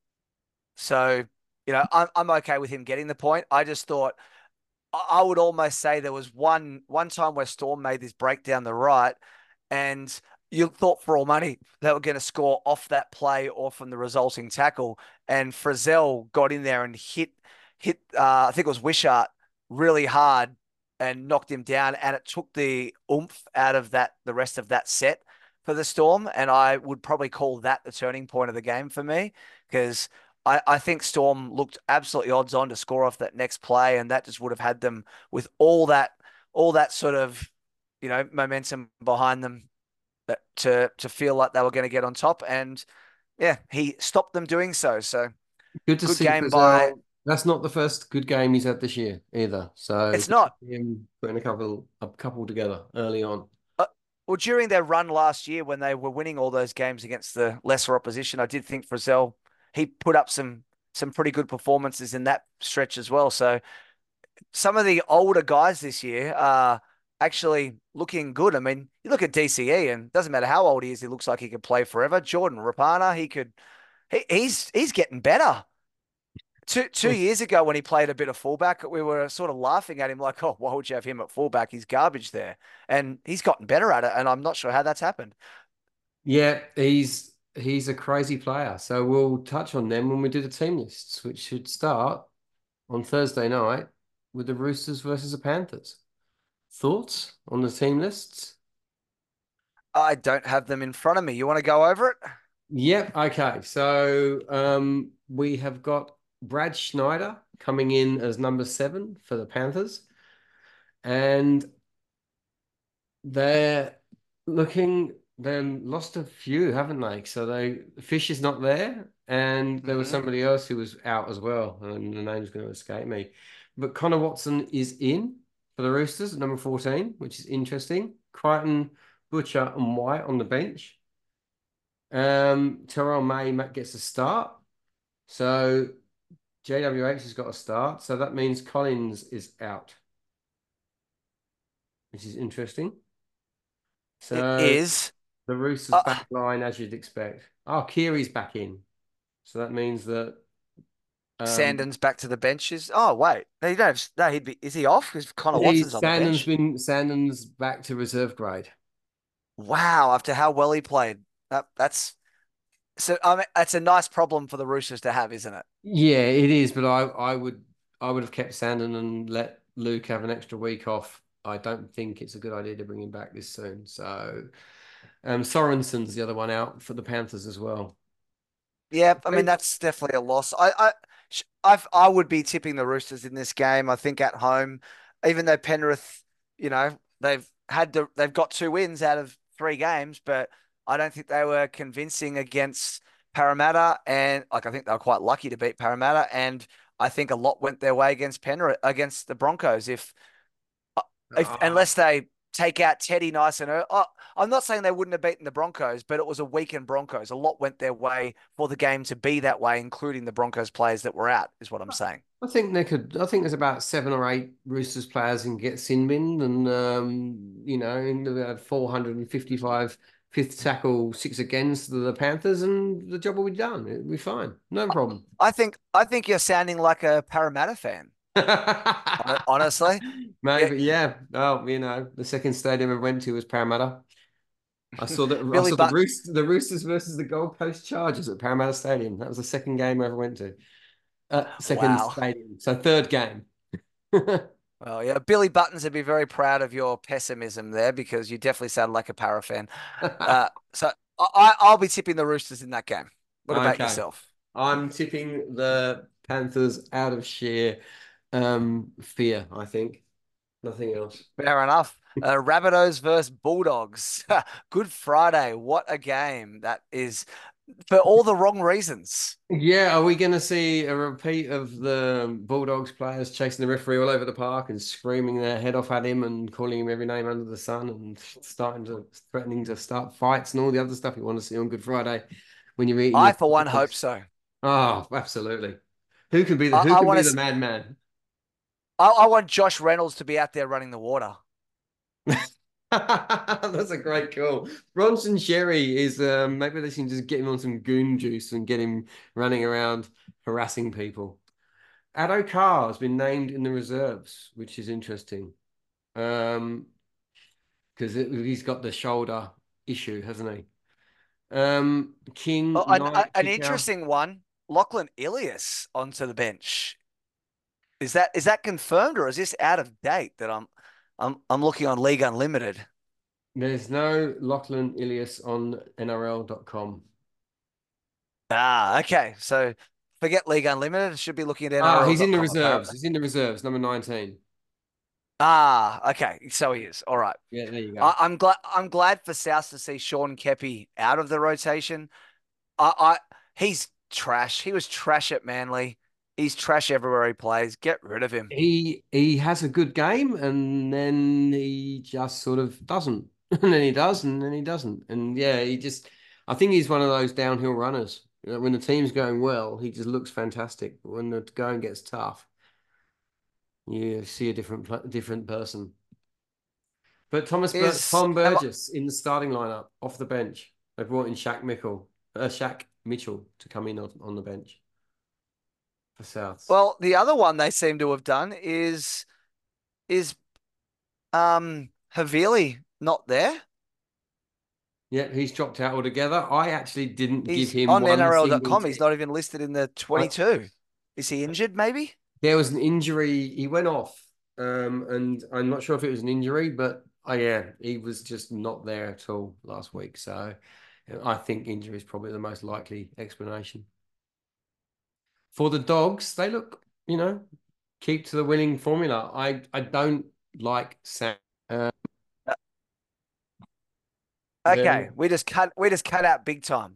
Speaker 2: So, you know, I'm I'm okay with him getting the point. I just thought I I would almost say there was one one time where Storm made this break down the right, and you thought for all money they were going to score off that play or from the resulting tackle. And Frizzell got in there and hit hit uh, I think it was Wishart really hard and knocked him down, and it took the oomph out of that the rest of that set for the Storm. And I would probably call that the turning point of the game for me because I, I think Storm looked absolutely odds on to score off that next play, and that just would have had them with all that all that sort of you know momentum behind them that, to to feel like they were going to get on top. And yeah, he stopped them doing so. So
Speaker 3: Good to
Speaker 2: good
Speaker 3: see
Speaker 2: game by.
Speaker 3: Frizzell. That's not the first good game he's had this year either. So
Speaker 2: It's
Speaker 3: good to
Speaker 2: not.
Speaker 3: see him putting a couple a couple together early on.
Speaker 2: Uh, well, during their run last year when they were winning all those games against the lesser opposition, I did think Frizzell he put up some some pretty good performances in that stretch as well. So some of the older guys this year are actually looking good. I mean, you look at D C E, and it doesn't matter how old he is, he looks like he could play forever. Jordan Rapana, he could, he, he's he's getting better. Two two years ago, when he played a bit of fullback, we were sort of laughing at him like, "Oh, why would you have him at fullback? He's garbage there." And he's gotten better at it, and I'm not sure how that's happened.
Speaker 3: Yeah, he's he's a crazy player. So we'll touch on them when we do the team lists, which should start on Thursday night with the Roosters versus the Panthers. Thoughts on the team lists?
Speaker 2: I don't have them in front of me. You want to go over it?
Speaker 3: Yep. Okay. So um, we have got Brad Schneider coming in as number seven for the Panthers, and they're looking. They lost a few, haven't they? So they Fish is not there, and there was
Speaker 2: Mm-hmm.
Speaker 3: somebody else who was out as well, and the name's going to escape me. But Connor Watson is in for the Roosters at number fourteen, which is interesting. Crichton, Butcher, and White on the bench. Um, Terrell May Matt gets a start. So J W H has got a start. So that means Collins is out, which is interesting.
Speaker 2: It
Speaker 3: So
Speaker 2: is.
Speaker 3: the Roosters
Speaker 2: Uh,
Speaker 3: back line, as you'd expect. Oh, Kiri's back in. So that means that um
Speaker 2: Sandon's back to the benches. Oh wait, no, you don't have. No, he'd be. Is he off? Because Connor Watson's
Speaker 3: he's
Speaker 2: on the
Speaker 3: Sandon's
Speaker 2: bench.
Speaker 3: been Sandon's back to reserve grade.
Speaker 2: Wow, after how well he played, that that's so. I mean, that's a nice problem for the Roosters to have, isn't it?
Speaker 3: Yeah, it is, but I I would I would have kept Sandon and let Luke have an extra week off. I don't think it's a good idea to bring him back this soon. So um Sorensen's the other one out for the Panthers as well.
Speaker 2: Yeah, I mean that's definitely a loss. I I I I would be tipping the Roosters in this game. I think at home, even though Penrith, you know, they've had to, they've got two wins out of three games, but I don't think they were convincing against Parramatta, and like I think they were quite lucky to beat Parramatta, and I think a lot went their way against Penrith against the Broncos. If if
Speaker 3: Ah,
Speaker 2: unless they take out Teddy nice and early. Oh, I'm not saying they wouldn't have beaten the Broncos, but it was a weakened Broncos. A lot went their way for the game to be that way, including the Broncos players that were out, is what I'm saying.
Speaker 3: I think they could. I think there's about seven or eight Roosters players can get sin bin, and um, you know, in about four hundred fifty-five fifth tackle, six against the Panthers, and the job will be done. It'll be fine, no problem.
Speaker 2: I think I think you're sounding like a Parramatta fan. Honestly, yeah,
Speaker 3: Maybe, yeah. Oh, you know, the second stadium I went to was Parramatta. I saw the I
Speaker 2: Billy
Speaker 3: saw the
Speaker 2: But
Speaker 3: Roosters, the Roosters versus the Gold Coast Chargers at Parramatta Stadium. That was the second game I ever went to. at second
Speaker 2: Wow.
Speaker 3: stadium. So third game.
Speaker 2: Well, yeah, Billy Buttons would be very proud of your pessimism there because you definitely sound like a Para fan. Uh, so I, I'll be tipping the Roosters in that game. What about
Speaker 3: Okay.
Speaker 2: yourself?
Speaker 3: I'm tipping the Panthers out of sheer um, fear, I think. Nothing else.
Speaker 2: Fair enough. Uh, Rabbitohs versus Bulldogs. Good Friday. What a game that is for all the wrong reasons.
Speaker 3: Yeah, are we going to see a repeat of the Bulldogs players chasing the referee all over the park and screaming their head off at him and calling him every name under the sun and starting to threatening to start fights and all the other stuff you want to see on Good Friday when you're eating
Speaker 2: I,
Speaker 3: your
Speaker 2: for one, hope
Speaker 3: dogs?
Speaker 2: so.
Speaker 3: Oh, absolutely. Who can be the
Speaker 2: I,
Speaker 3: who
Speaker 2: I
Speaker 3: can
Speaker 2: want
Speaker 3: be the
Speaker 2: to.
Speaker 3: madman?
Speaker 2: I, I want Josh Reynolds to be out there running the water.
Speaker 3: That's a great call. Bronson Sherry is um, maybe they can just get him on some goon juice and get him running around harassing people. Addo Carr has been named in the reserves, which is interesting. Um, because he's got the shoulder issue, hasn't he? Um, King
Speaker 2: Oh, an, a-
Speaker 3: Knight
Speaker 2: an
Speaker 3: kicker.
Speaker 2: interesting one. Lachlan Ilias onto the bench. Is that is that confirmed or is this out of date that I'm I'm I'm looking on League Unlimited?
Speaker 3: There's no Lachlan Ilias on N R L dot com.
Speaker 2: Ah, okay. So forget League Unlimited. Should be looking at
Speaker 3: Ah, he's in the
Speaker 2: N R L dot com
Speaker 3: reserves.
Speaker 2: apparently.
Speaker 3: He's in the reserves, number nineteen.
Speaker 2: Ah, okay. So he is. All right.
Speaker 3: Yeah, there you go.
Speaker 2: I, I'm glad I'm glad for South to see Sean Keppie out of the rotation. I, I he's trash. He was trash at Manly. He's trash everywhere he plays. Get rid of him.
Speaker 3: He he has a good game and then he just sort of doesn't. And then he does and then he doesn't. And yeah, he just I think he's one of those downhill runners. You know, when the team's going well, he just looks fantastic. But when the going gets tough, you see a different pl- different person. But Thomas Bur
Speaker 2: Is
Speaker 3: Tom
Speaker 2: am I-
Speaker 3: Burgess in the starting lineup off the bench. They brought in Shaq Mitchell, uh, Shaq Mitchell to come in on, on the bench for Souths.
Speaker 2: well, the other one they seem to have done is is um Havili not there?
Speaker 3: Yeah, he's dropped out altogether. I actually didn't give
Speaker 2: He's
Speaker 3: him
Speaker 2: on
Speaker 3: one
Speaker 2: N R L dot
Speaker 3: single
Speaker 2: com. He's
Speaker 3: tick.
Speaker 2: not even listed in the
Speaker 3: I,
Speaker 2: twenty-two. Is he injured, maybe?
Speaker 3: there was an injury. He went off, um, and I'm not sure if it was an injury, but oh yeah, he was just not there at all last week. So I think injury is probably the most likely explanation. For the Dogs, they look, you know, keep to the winning formula. I I don't like Sam. Uh,
Speaker 2: Uh,
Speaker 3: very,
Speaker 2: Okay, we just cut we just cut out big time.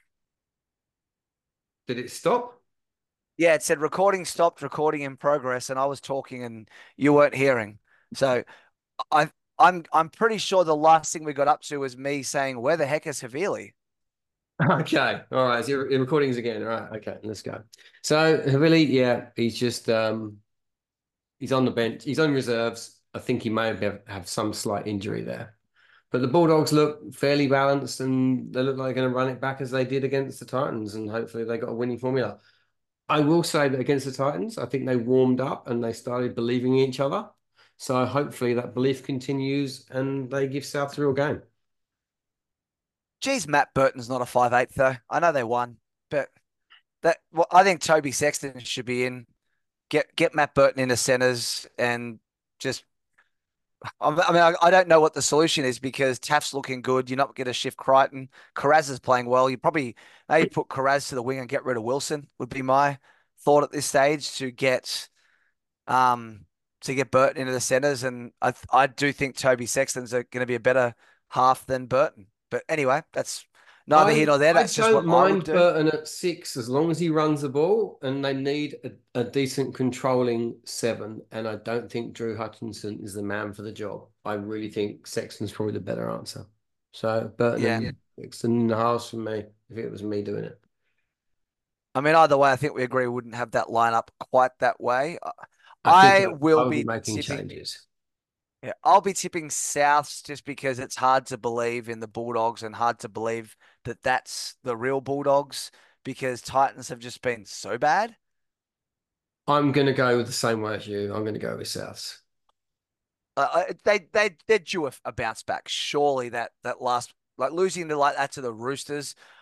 Speaker 3: did it stop?
Speaker 2: Yeah, it said recording stopped, recording in progress, and I was talking and you weren't hearing. So I I'm I'm pretty sure the last thing we got up to was me saying, "Where the heck is Havili?"
Speaker 3: Okay. All right. So you're in recordings again. All right. Okay. Let's go. So Havili, yeah, he's just um he's on the bench. He's on reserves. I think he may have have some slight injury there. But the Bulldogs look fairly balanced and they look like they're going to run it back as they did against the Titans. And hopefully they got a winning formula. I will say that against the Titans, I think they warmed up and they started believing in each other. So hopefully that belief continues and they give South a real game.
Speaker 2: Geez, Matt Burton's not a five eight though. I know they won, but that well, I think Toby Sexton should be in. Get get Matt Burton into centers and just. I mean, I, I don't know what the solution is because Taft's looking good. You're not going to shift Crichton. Carraz is playing well. You probably maybe put Carraz to the wing and get rid of Wilson would be my thought at this stage to get um to get Burton into the centers. And I I do think Toby Sexton's going to be a better half than Burton. But anyway, that's neither here
Speaker 3: I
Speaker 2: nor there.
Speaker 3: I
Speaker 2: That's just
Speaker 3: don't
Speaker 2: what I would
Speaker 3: mind
Speaker 2: do.
Speaker 3: Burton at six as long as he runs the ball and they need a, a decent controlling seven. And I don't think Drew Hutchinson is the man for the job. I really think Sexton's probably the better answer. So Burton
Speaker 2: Yeah.
Speaker 3: and Sexton in the halves for me if it was me doing it.
Speaker 2: I mean, either way, I think we agree we wouldn't have that lineup quite that way.
Speaker 3: I think
Speaker 2: I
Speaker 3: I, I
Speaker 2: will
Speaker 3: would be
Speaker 2: be
Speaker 3: making
Speaker 2: tipping.
Speaker 3: changes.
Speaker 2: Yeah, I'll be tipping Souths just because it's hard to believe in the Bulldogs and hard to believe that that's the real Bulldogs because Titans have just been so bad.
Speaker 3: I'm going to go with the same way as you. I'm going to go with Souths.
Speaker 2: Uh, uh, they they they're due a, a bounce back. Surely that that last like losing to like that to the Roosters.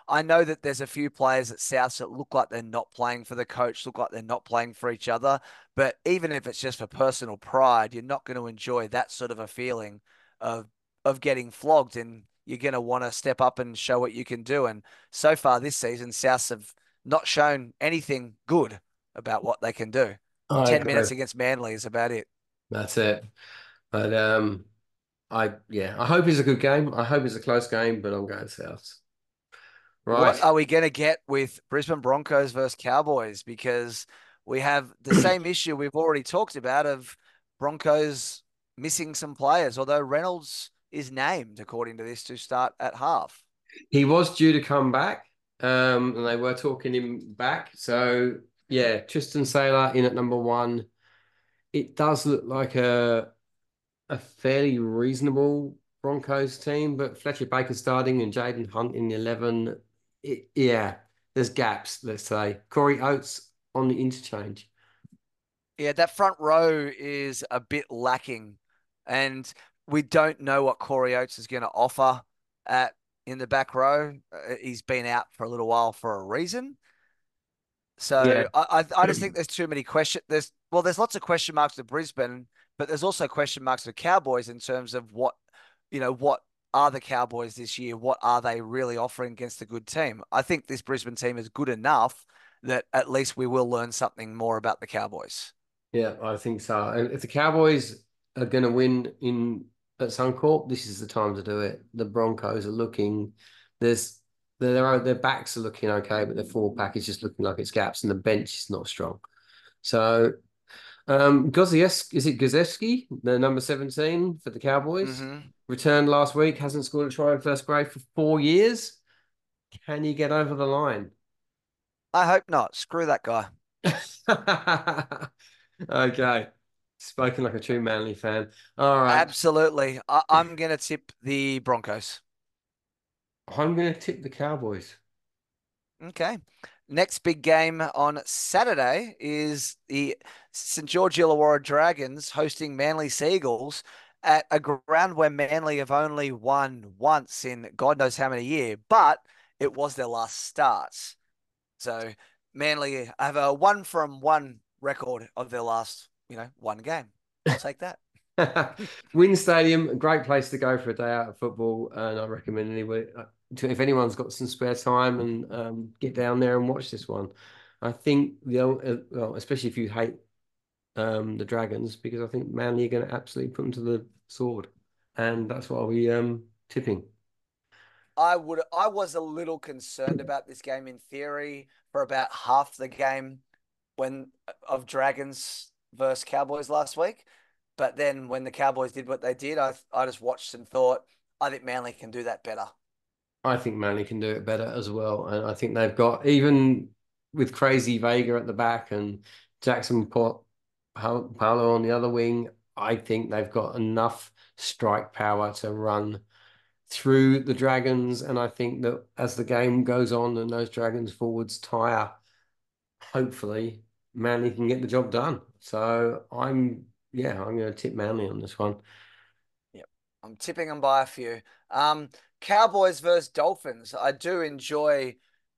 Speaker 2: I know that there's a few players at Souths that look like they're not playing for the coach, look like they're not playing for each other. But even if it's just for personal pride, you're not going to enjoy that sort of a feeling of of getting flogged, and you're going to want to step up and show what you can do. And so far this season, Souths have not shown anything good about what they can do.
Speaker 3: I
Speaker 2: Ten
Speaker 3: agree.
Speaker 2: minutes against Manly is about it.
Speaker 3: That's it. But um, I yeah, I hope it's a good game. I hope it's a close game, but I'm going Souths.
Speaker 2: What
Speaker 3: Right.
Speaker 2: are we going to get with Brisbane Broncos versus Cowboys? Because we have the same issue we've already talked about of Broncos missing some players, although Reynolds is named, according to this, to start at half.
Speaker 3: He was due to come back, um, and they were talking him back. So yeah, Tristan Sailor in at number one. It does look like a a fairly reasonable Broncos team, but Fletcher Baker starting and Jaden Hunt in the eleven. It, yeah, there's gaps, let's say. Corey Oates on the interchange.
Speaker 2: Yeah, that front row is a bit lacking, and we don't know what Corey Oates is going to offer at in the back row. Uh, He's been out for a little while for a reason.
Speaker 3: Yeah.
Speaker 2: So I, I I just think there's too many question. There's well, there's lots of question marks with Brisbane, but there's also question marks with Cowboys in terms of what, you know, what are the Cowboys this year? What are they really offering against a good team? I think this Brisbane team is good enough that at least we will learn something more about the Cowboys.
Speaker 3: Yeah, I think so. And if the Cowboys are going to win in at Suncorp, this is the time to do it. The Broncos are looking, there's their their backs are looking okay, but their forward pack is just looking like it's gaps, and the bench is not strong. So, um, Gozieski, is it Gozieski, the number seventeen for the Cowboys,
Speaker 2: Hmm.
Speaker 3: returned last week, hasn't scored a try in first grade for four years. Can you get over the line?
Speaker 2: I hope not. Screw that guy.
Speaker 3: Okay. Spoken like a true Manly fan. All right.
Speaker 2: Absolutely. I, I'm going to tip the Broncos.
Speaker 3: I'm going to tip the Cowboys.
Speaker 2: Okay. Next big game on Saturday is the St George Illawarra Dragons hosting Manly Seagulls at a ground where Manly have only won once in God knows how many years, but it was their last start. So Manly have a one from one record of their last, you know, one game. I'll take that.
Speaker 3: Win Stadium, a great place to go for a day out of football, and I recommend anyway to, if anyone's got some spare time and um, get down there and watch this one. I think the uh, well, especially if you hate um, the Dragons, because I think Manly are going to absolutely put them to the sword, and that's why we um tipping.
Speaker 2: I would I was a little concerned about this game in theory for about half the game when of Dragons versus Cowboys last week. But then when the Cowboys did what they did, I I just watched and thought, I think Manly can do that better.
Speaker 3: I think Manly can do it better as well, and I think they've got even with Crazy Vega at the back and Jackson Pot Paolo on the other wing. I think they've got enough strike power to run through the Dragons, and I think that as the game goes on and those Dragons forwards tire, hopefully Manly can get the job done. So I'm yeah, I'm going to tip Manly on this one.
Speaker 2: Yep. I'm tipping them by a few. Um, Cowboys versus Dolphins. I do enjoy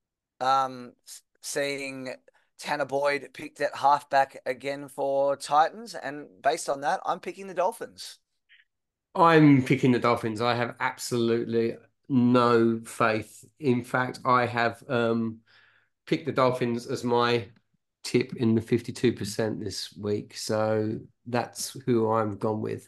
Speaker 2: um seeing Tanner Boyd picked at halfback again for Titans, and based on that, I'm picking the Dolphins.
Speaker 3: I'm picking the Dolphins. I have absolutely no faith. In fact, I have um, picked the Dolphins as my tip in the fifty-two percent this week. So that's who I'm gone with.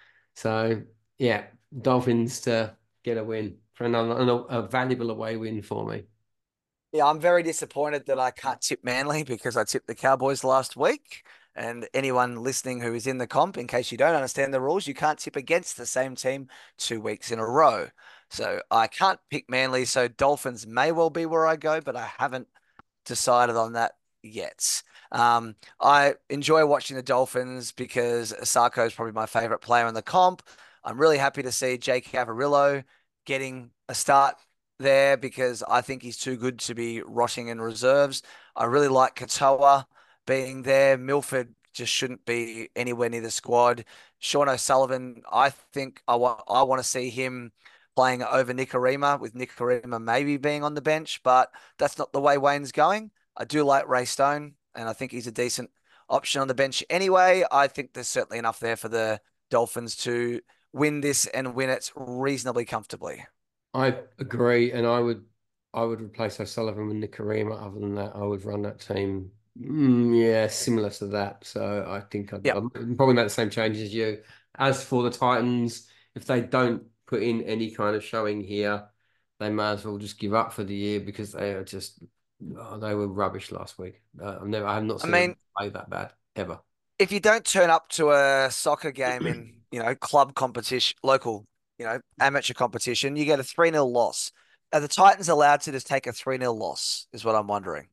Speaker 3: So yeah, Dolphins to get a win for another a valuable away win for me.
Speaker 2: Yeah, I'm very disappointed that I can't tip Manly because I tipped the Cowboys last week. And anyone listening who is in the comp, in case you don't understand the rules, you can't tip against the same team two weeks in a row. So I can't pick Manly. So Dolphins may well be where I go, but I haven't decided on that yet. Um, I enjoy watching the Dolphins because Asako is probably my favorite player in the comp. I'm really happy to see Jake Cavarillo getting a start there because I think he's too good to be rotting in reserves. I really like Katoa being there. Milford just shouldn't be anywhere near the squad. Sean O'Sullivan, I think I want I want to see him playing over Nikorima, with Nikorima maybe being on the bench, but that's not the way Wayne's going. I do like Ray Stone, and I think he's a decent option on the bench anyway. I think there's certainly enough there for the Dolphins to win this and win it reasonably comfortably.
Speaker 3: I agree, and I would I would replace O'Sullivan with Nicarima. Other than that, I would run that team. Mm, yeah, similar to that. So I think I'd,
Speaker 2: Yep.
Speaker 3: I'd probably make the same change as you. As for the Titans, if they don't put in any kind of showing here, they may as well just give up for the year because they are just oh, they were rubbish last week. Uh, I've never I have not
Speaker 2: I
Speaker 3: seen them
Speaker 2: mean,
Speaker 3: play that bad ever.
Speaker 2: if you don't turn up to a soccer game in, you know, club competition, local, you know, amateur competition, you get a three nil loss. Are the Titans allowed to just take a three nil loss, is what I'm wondering.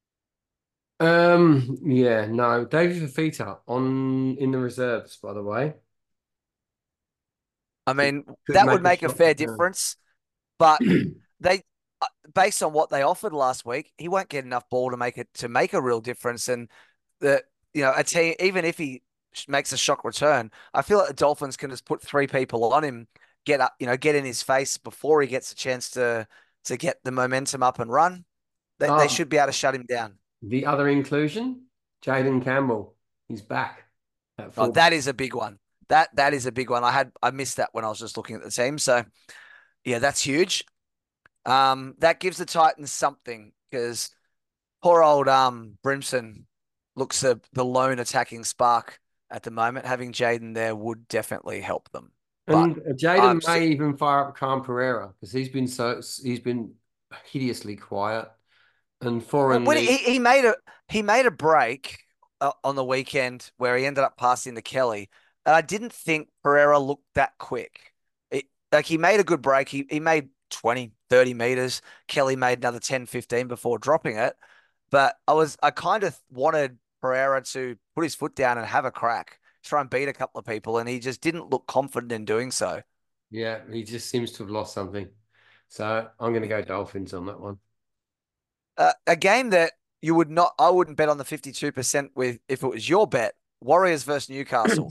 Speaker 3: Um, yeah, no, David Fafita on in the reserves, by the way.
Speaker 2: I
Speaker 3: Could
Speaker 2: mean,
Speaker 3: could
Speaker 2: that
Speaker 3: make
Speaker 2: would
Speaker 3: a
Speaker 2: make a
Speaker 3: shot.
Speaker 2: fair
Speaker 3: Yeah.
Speaker 2: difference, but they, uh, based on what they offered last week, he won't get enough ball to make it to make a real difference. And the, you know, a team, even if he makes a shock return, I feel like the Dolphins can just put three people on him, get up, you know, get in his face before he gets a chance to to get the momentum up and run. They they
Speaker 3: Um,
Speaker 2: should be able to shut him down.
Speaker 3: the other inclusion, Jaden Campbell. He's back at
Speaker 2: Oh,
Speaker 3: full.
Speaker 2: that is a big one. That that is a big one. I had I missed that when I was just looking at the team. So yeah, that's huge. Um, that gives the Titans something because poor old um Brimson looks the the lone attacking spark at the moment. Having Jaden there would definitely help them. But
Speaker 3: And
Speaker 2: I'm
Speaker 3: Jaden
Speaker 2: st-
Speaker 3: may even fire up Khan Pereira because he's been so he's been hideously quiet. And
Speaker 2: well,
Speaker 3: foreign
Speaker 2: when
Speaker 3: league,
Speaker 2: he he made a he made a break uh, on the weekend where he ended up passing to Kelly, and I didn't think Pereira looked that quick. It, like he made a good break. He he made twenty, thirty meters. Kelly made another ten, fifteen before dropping it. But I was I kind of wanted Pereira to put his foot down and have a crack, try and beat a couple of people, and he just didn't look confident in doing so.
Speaker 3: yeah, he just seems to have lost something. So I'm going to go Dolphins on that one.
Speaker 2: Uh, a game that you would not, I wouldn't bet on the fifty-two percent with if it was your bet. Warriors versus Newcastle.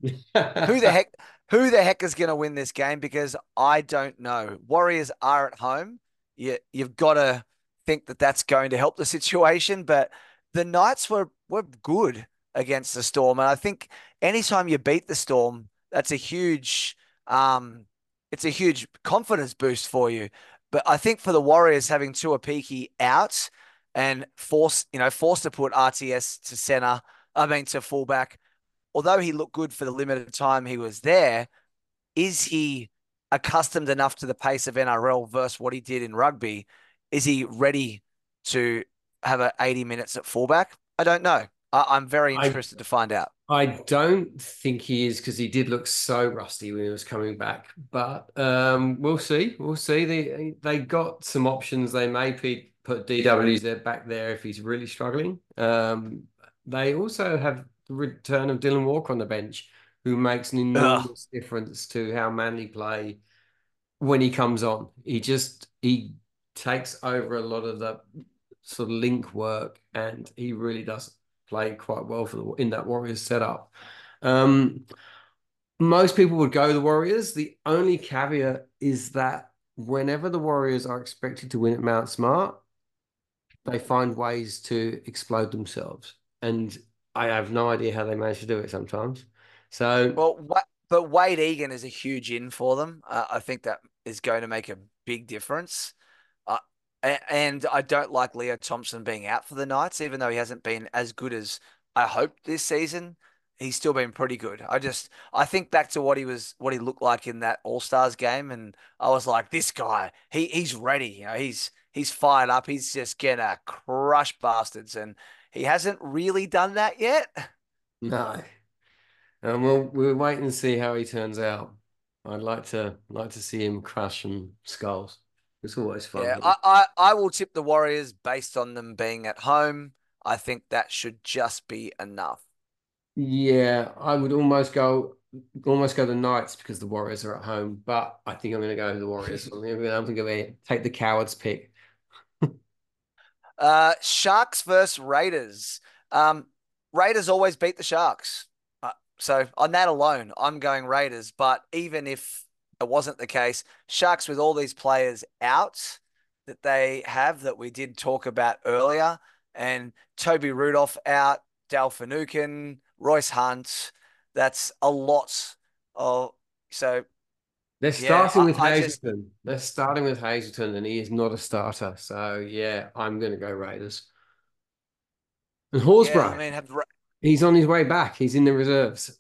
Speaker 2: Who the heck, who the heck is going to win this game? Because I don't know. Warriors are at home. You, you've got to think that that's going to help the situation. But the Knights were were good against the Storm, and I think anytime you beat the Storm, that's a huge, um, it's a huge confidence boost for you. But I think for the Warriors having Tuapiki out and force, you know, forced to put R T S to center, I mean to fullback, although he looked good for the limited time he was there, is he accustomed enough to the pace of N R L versus what he did in rugby? Is he ready to have a eighty minutes at fullback? I don't know. I, I'm very
Speaker 3: I
Speaker 2: interested to find out.
Speaker 3: I don't think he is because he did look so rusty when he was coming back. But um, we'll see. We'll see. They they got some options. They may pe- put D Ws there back there if he's really struggling. Um, they also have the return of Dylan Walker on the bench, who makes an
Speaker 2: Ugh.
Speaker 3: enormous difference to how Manly play when he comes on. He just he takes over a lot of the sort of link work, and he really does play quite well for the in that Warriors setup. Um, most people would go the Warriors. The only caveat is that whenever the Warriors are expected to win at Mount Smart, they find ways to explode themselves, and I have no idea how they manage to do it sometimes. So
Speaker 2: Well, what, but Wade Egan is a huge in for them. Uh, I think that is going to make a big difference. Uh, a- and I don't like Leo Thompson being out for the Knights, even though he hasn't been as good as I hoped this season. He's still been pretty good. I just I think back to what he was, what he looked like in that All Stars game, and I was like, this guy, he he's ready. You know, he's he's fired up. He's just gonna crush bastards, and he hasn't really done that yet.
Speaker 3: no. And we'll we'll wait and see how he turns out. I'd like to like to see him crush some skulls. It's always
Speaker 2: Yeah,
Speaker 3: fun.
Speaker 2: I, I I will tip the Warriors based on them being at home. I think that should just be enough.
Speaker 3: Yeah, I would almost go almost go the Knights because the Warriors are at home, but I think I'm going to go the Warriors. I'm going to go take the cowards pick.
Speaker 2: Uh, Sharks versus Raiders. Um, Raiders always beat the Sharks. Uh, so on that alone, I'm going Raiders. But even if it wasn't the case. Sharks with all these players out that they have that we did talk about earlier, and Toby Rudolph out, Dal Finucane, Royce Hunt. That's a lot of so
Speaker 3: They're
Speaker 2: yeah.
Speaker 3: starting
Speaker 2: I,
Speaker 3: with
Speaker 2: I just
Speaker 3: Hazleton. They're starting with Hazleton, and he is not a starter. So yeah, I'm going to go Raiders. And
Speaker 2: yeah. I
Speaker 3: Horsburgh,
Speaker 2: mean, have
Speaker 3: he's on his way back. He's in the reserves.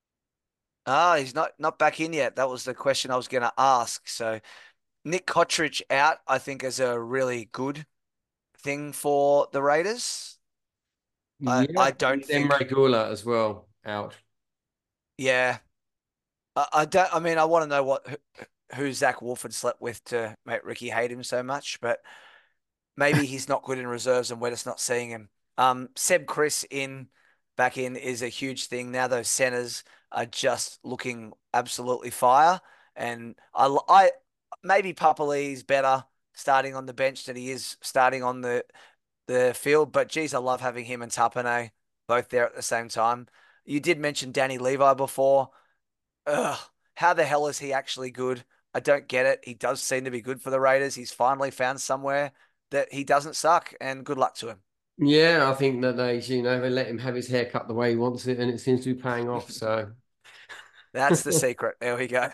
Speaker 2: ah, he's not not back in yet. That was the question I was going to ask. So Nick Cottridge out, I think, is a really good thing for the Raiders. I I
Speaker 3: Yeah,
Speaker 2: don't
Speaker 3: and then
Speaker 2: think.
Speaker 3: Regula as well out.
Speaker 2: Yeah, I, I don't. I mean, I want to know what who, who Zach Wolford slept with to make Ricky hate him so much, but maybe he's not good in reserves and we're just not seeing him. Um, Seb Chris in back in is a huge thing. Now those centers are just looking absolutely fire, and I I maybe Papali's better starting on the bench than he is starting on the the field. But geez, I love having him and Tapane both there at the same time. You did mention Danny Levi before. Ugh, how the hell is he actually good? I don't get it. He does seem to be good for the Raiders. He's finally found somewhere that he doesn't suck, and good luck to him.
Speaker 3: Yeah, I think that they, you know, they let him have his hair cut the way he wants it, and it seems to be paying off. So,
Speaker 2: That's the secret. There we go.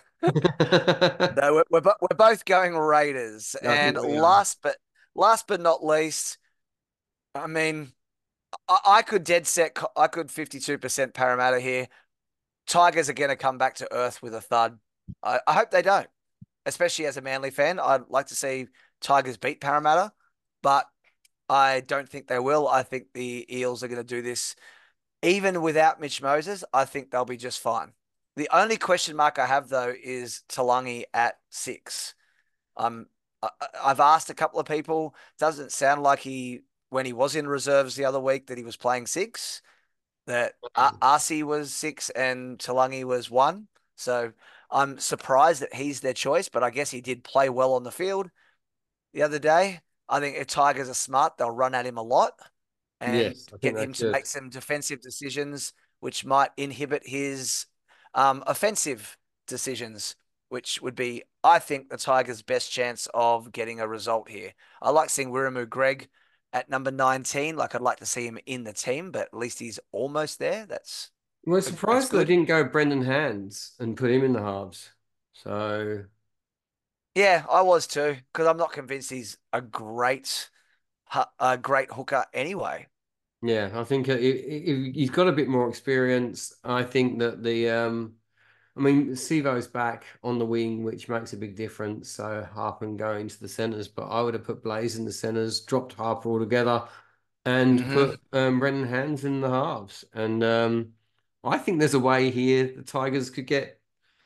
Speaker 3: I
Speaker 2: No, we're, we're, bo- we're both going Raiders. And
Speaker 3: think we are.
Speaker 2: last but last but not least, I mean, I, I could dead set, co- I could fifty-two percent Parramatta here. Tigers are going to come back to earth with a thud. I, I hope they don't, especially as a Manly fan. I'd like to see Tigers beat Parramatta, but I don't think they will. I think the Eels are going to do this even without Mitch Moses. I think they'll be just fine. The only question mark I have though is Talangi at six. Um, I, I've asked a couple of people. Doesn't sound like he when he was in reserves the other week that he was playing six. That Ar- Arcee was six and Talangi was one. So I'm surprised that he's their choice, but I guess he did play well on the field the other day. I think if Tigers are smart, they'll run at him a lot and
Speaker 3: Yes, I think
Speaker 2: get
Speaker 3: they
Speaker 2: him to
Speaker 3: should.
Speaker 2: make some defensive decisions, which might inhibit his um, offensive decisions, which would be, I think, the Tigers' best chance of getting a result here. I like seeing Wiramu Greg at number nineteen. Like, I'd like to see him in the team, but at least he's almost there. That's
Speaker 3: We're
Speaker 2: that's
Speaker 3: surprised that they
Speaker 2: good.
Speaker 3: didn't go Brendan Hands and put him in the halves. So,
Speaker 2: Yeah, I was too, because I'm not convinced he's a great, a great hooker anyway.
Speaker 3: yeah, I think uh, if, if he's got a bit more experience. I think that the, um, I mean, Sivo's back on the wing, which makes a big difference. So Harpen going to the centres, but I would have put Blaze in the centres, dropped Harper altogether, and
Speaker 2: Hmm.
Speaker 3: put um, Brendan Hands in the halves. And um, I think there's a way here the Tigers could get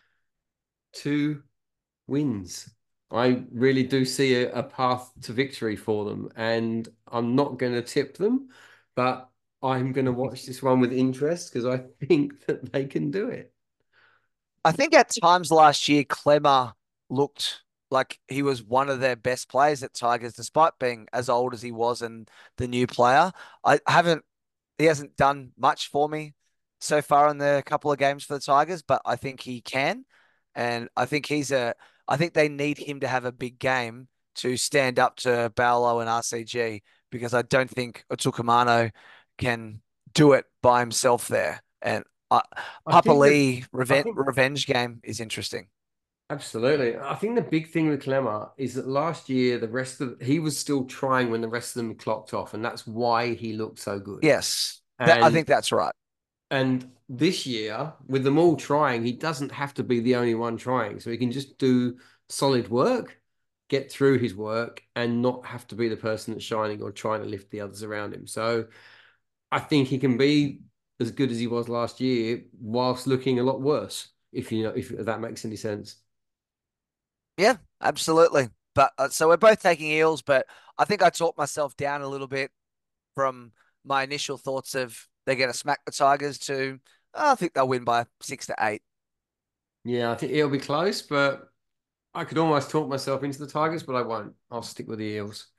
Speaker 3: two wins. I really do see a, a path to victory for them, and I'm not going to tip them, but I'm going to watch this one with interest because I think that they can do it.
Speaker 2: I think at times last year, Clemmer looked like he was one of their best players at Tigers, despite being as old as he was and the new player. I haven't, he hasn't done much for me so far in the couple of games for the Tigers, but I think he can. And I think he's a, I think they need him to have a big game to stand up to Paolo and R C G because I don't think Otukamano can do it by himself there. And I,
Speaker 3: I
Speaker 2: Papa
Speaker 3: think that
Speaker 2: Lee
Speaker 3: I
Speaker 2: revenge
Speaker 3: think
Speaker 2: revenge game is interesting.
Speaker 3: absolutely. I think the big thing with Clemmer is that last year the rest of he was still trying when the rest of them clocked off, and that's why he looked so good.
Speaker 2: Yes, that I
Speaker 3: And
Speaker 2: think that's right.
Speaker 3: And this year, with them all trying, he doesn't have to be the only one trying. So he can just do solid work, get through his work, and not have to be the person that's shining or trying to lift the others around him. So I think he can be as good as he was last year whilst looking a lot worse, if you know, if that makes any sense.
Speaker 2: Yeah, absolutely. But uh, so we're both taking eels, but I think I talked myself down a little bit from my initial thoughts of they're going to smack the Tigers to oh, I think they'll win by six to eight.
Speaker 3: Yeah, I think it'll be close, but I could almost talk myself into the Tigers, but I won't. I'll stick with the Eels.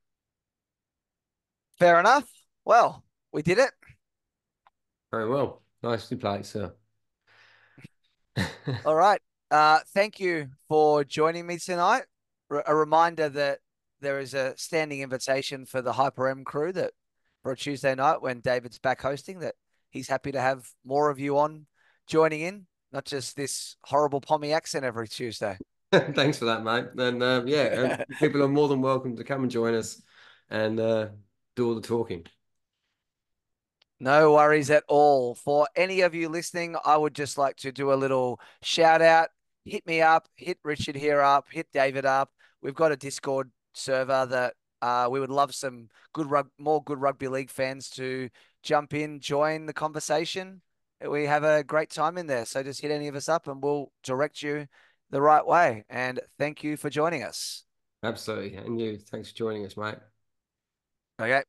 Speaker 2: Fair enough. Well, we did it.
Speaker 3: Very well. Nicely played, sir.
Speaker 2: All right. Uh, thank you for joining me tonight. R- a reminder that there is a standing invitation for the Hyper M crew that for a Tuesday night when David's back hosting, that he's happy to have more of you on joining in, not just this horrible Pommy accent every Tuesday.
Speaker 3: Thanks for that, mate. And uh, yeah, and people are more than welcome to come and join us and uh, do all the talking.
Speaker 2: No worries at all. For any of you listening, I would just like to do a little shout out. Hit me up, hit Richard here up, hit David up. We've got a Discord server that uh, we would love some good rug, more good rugby league fans to jump in, join the conversation. We have a great time in there. So just hit any of us up and we'll direct you the right way. And thank you for joining us.
Speaker 3: Absolutely. And you, thanks for joining us, mate.
Speaker 2: Okay.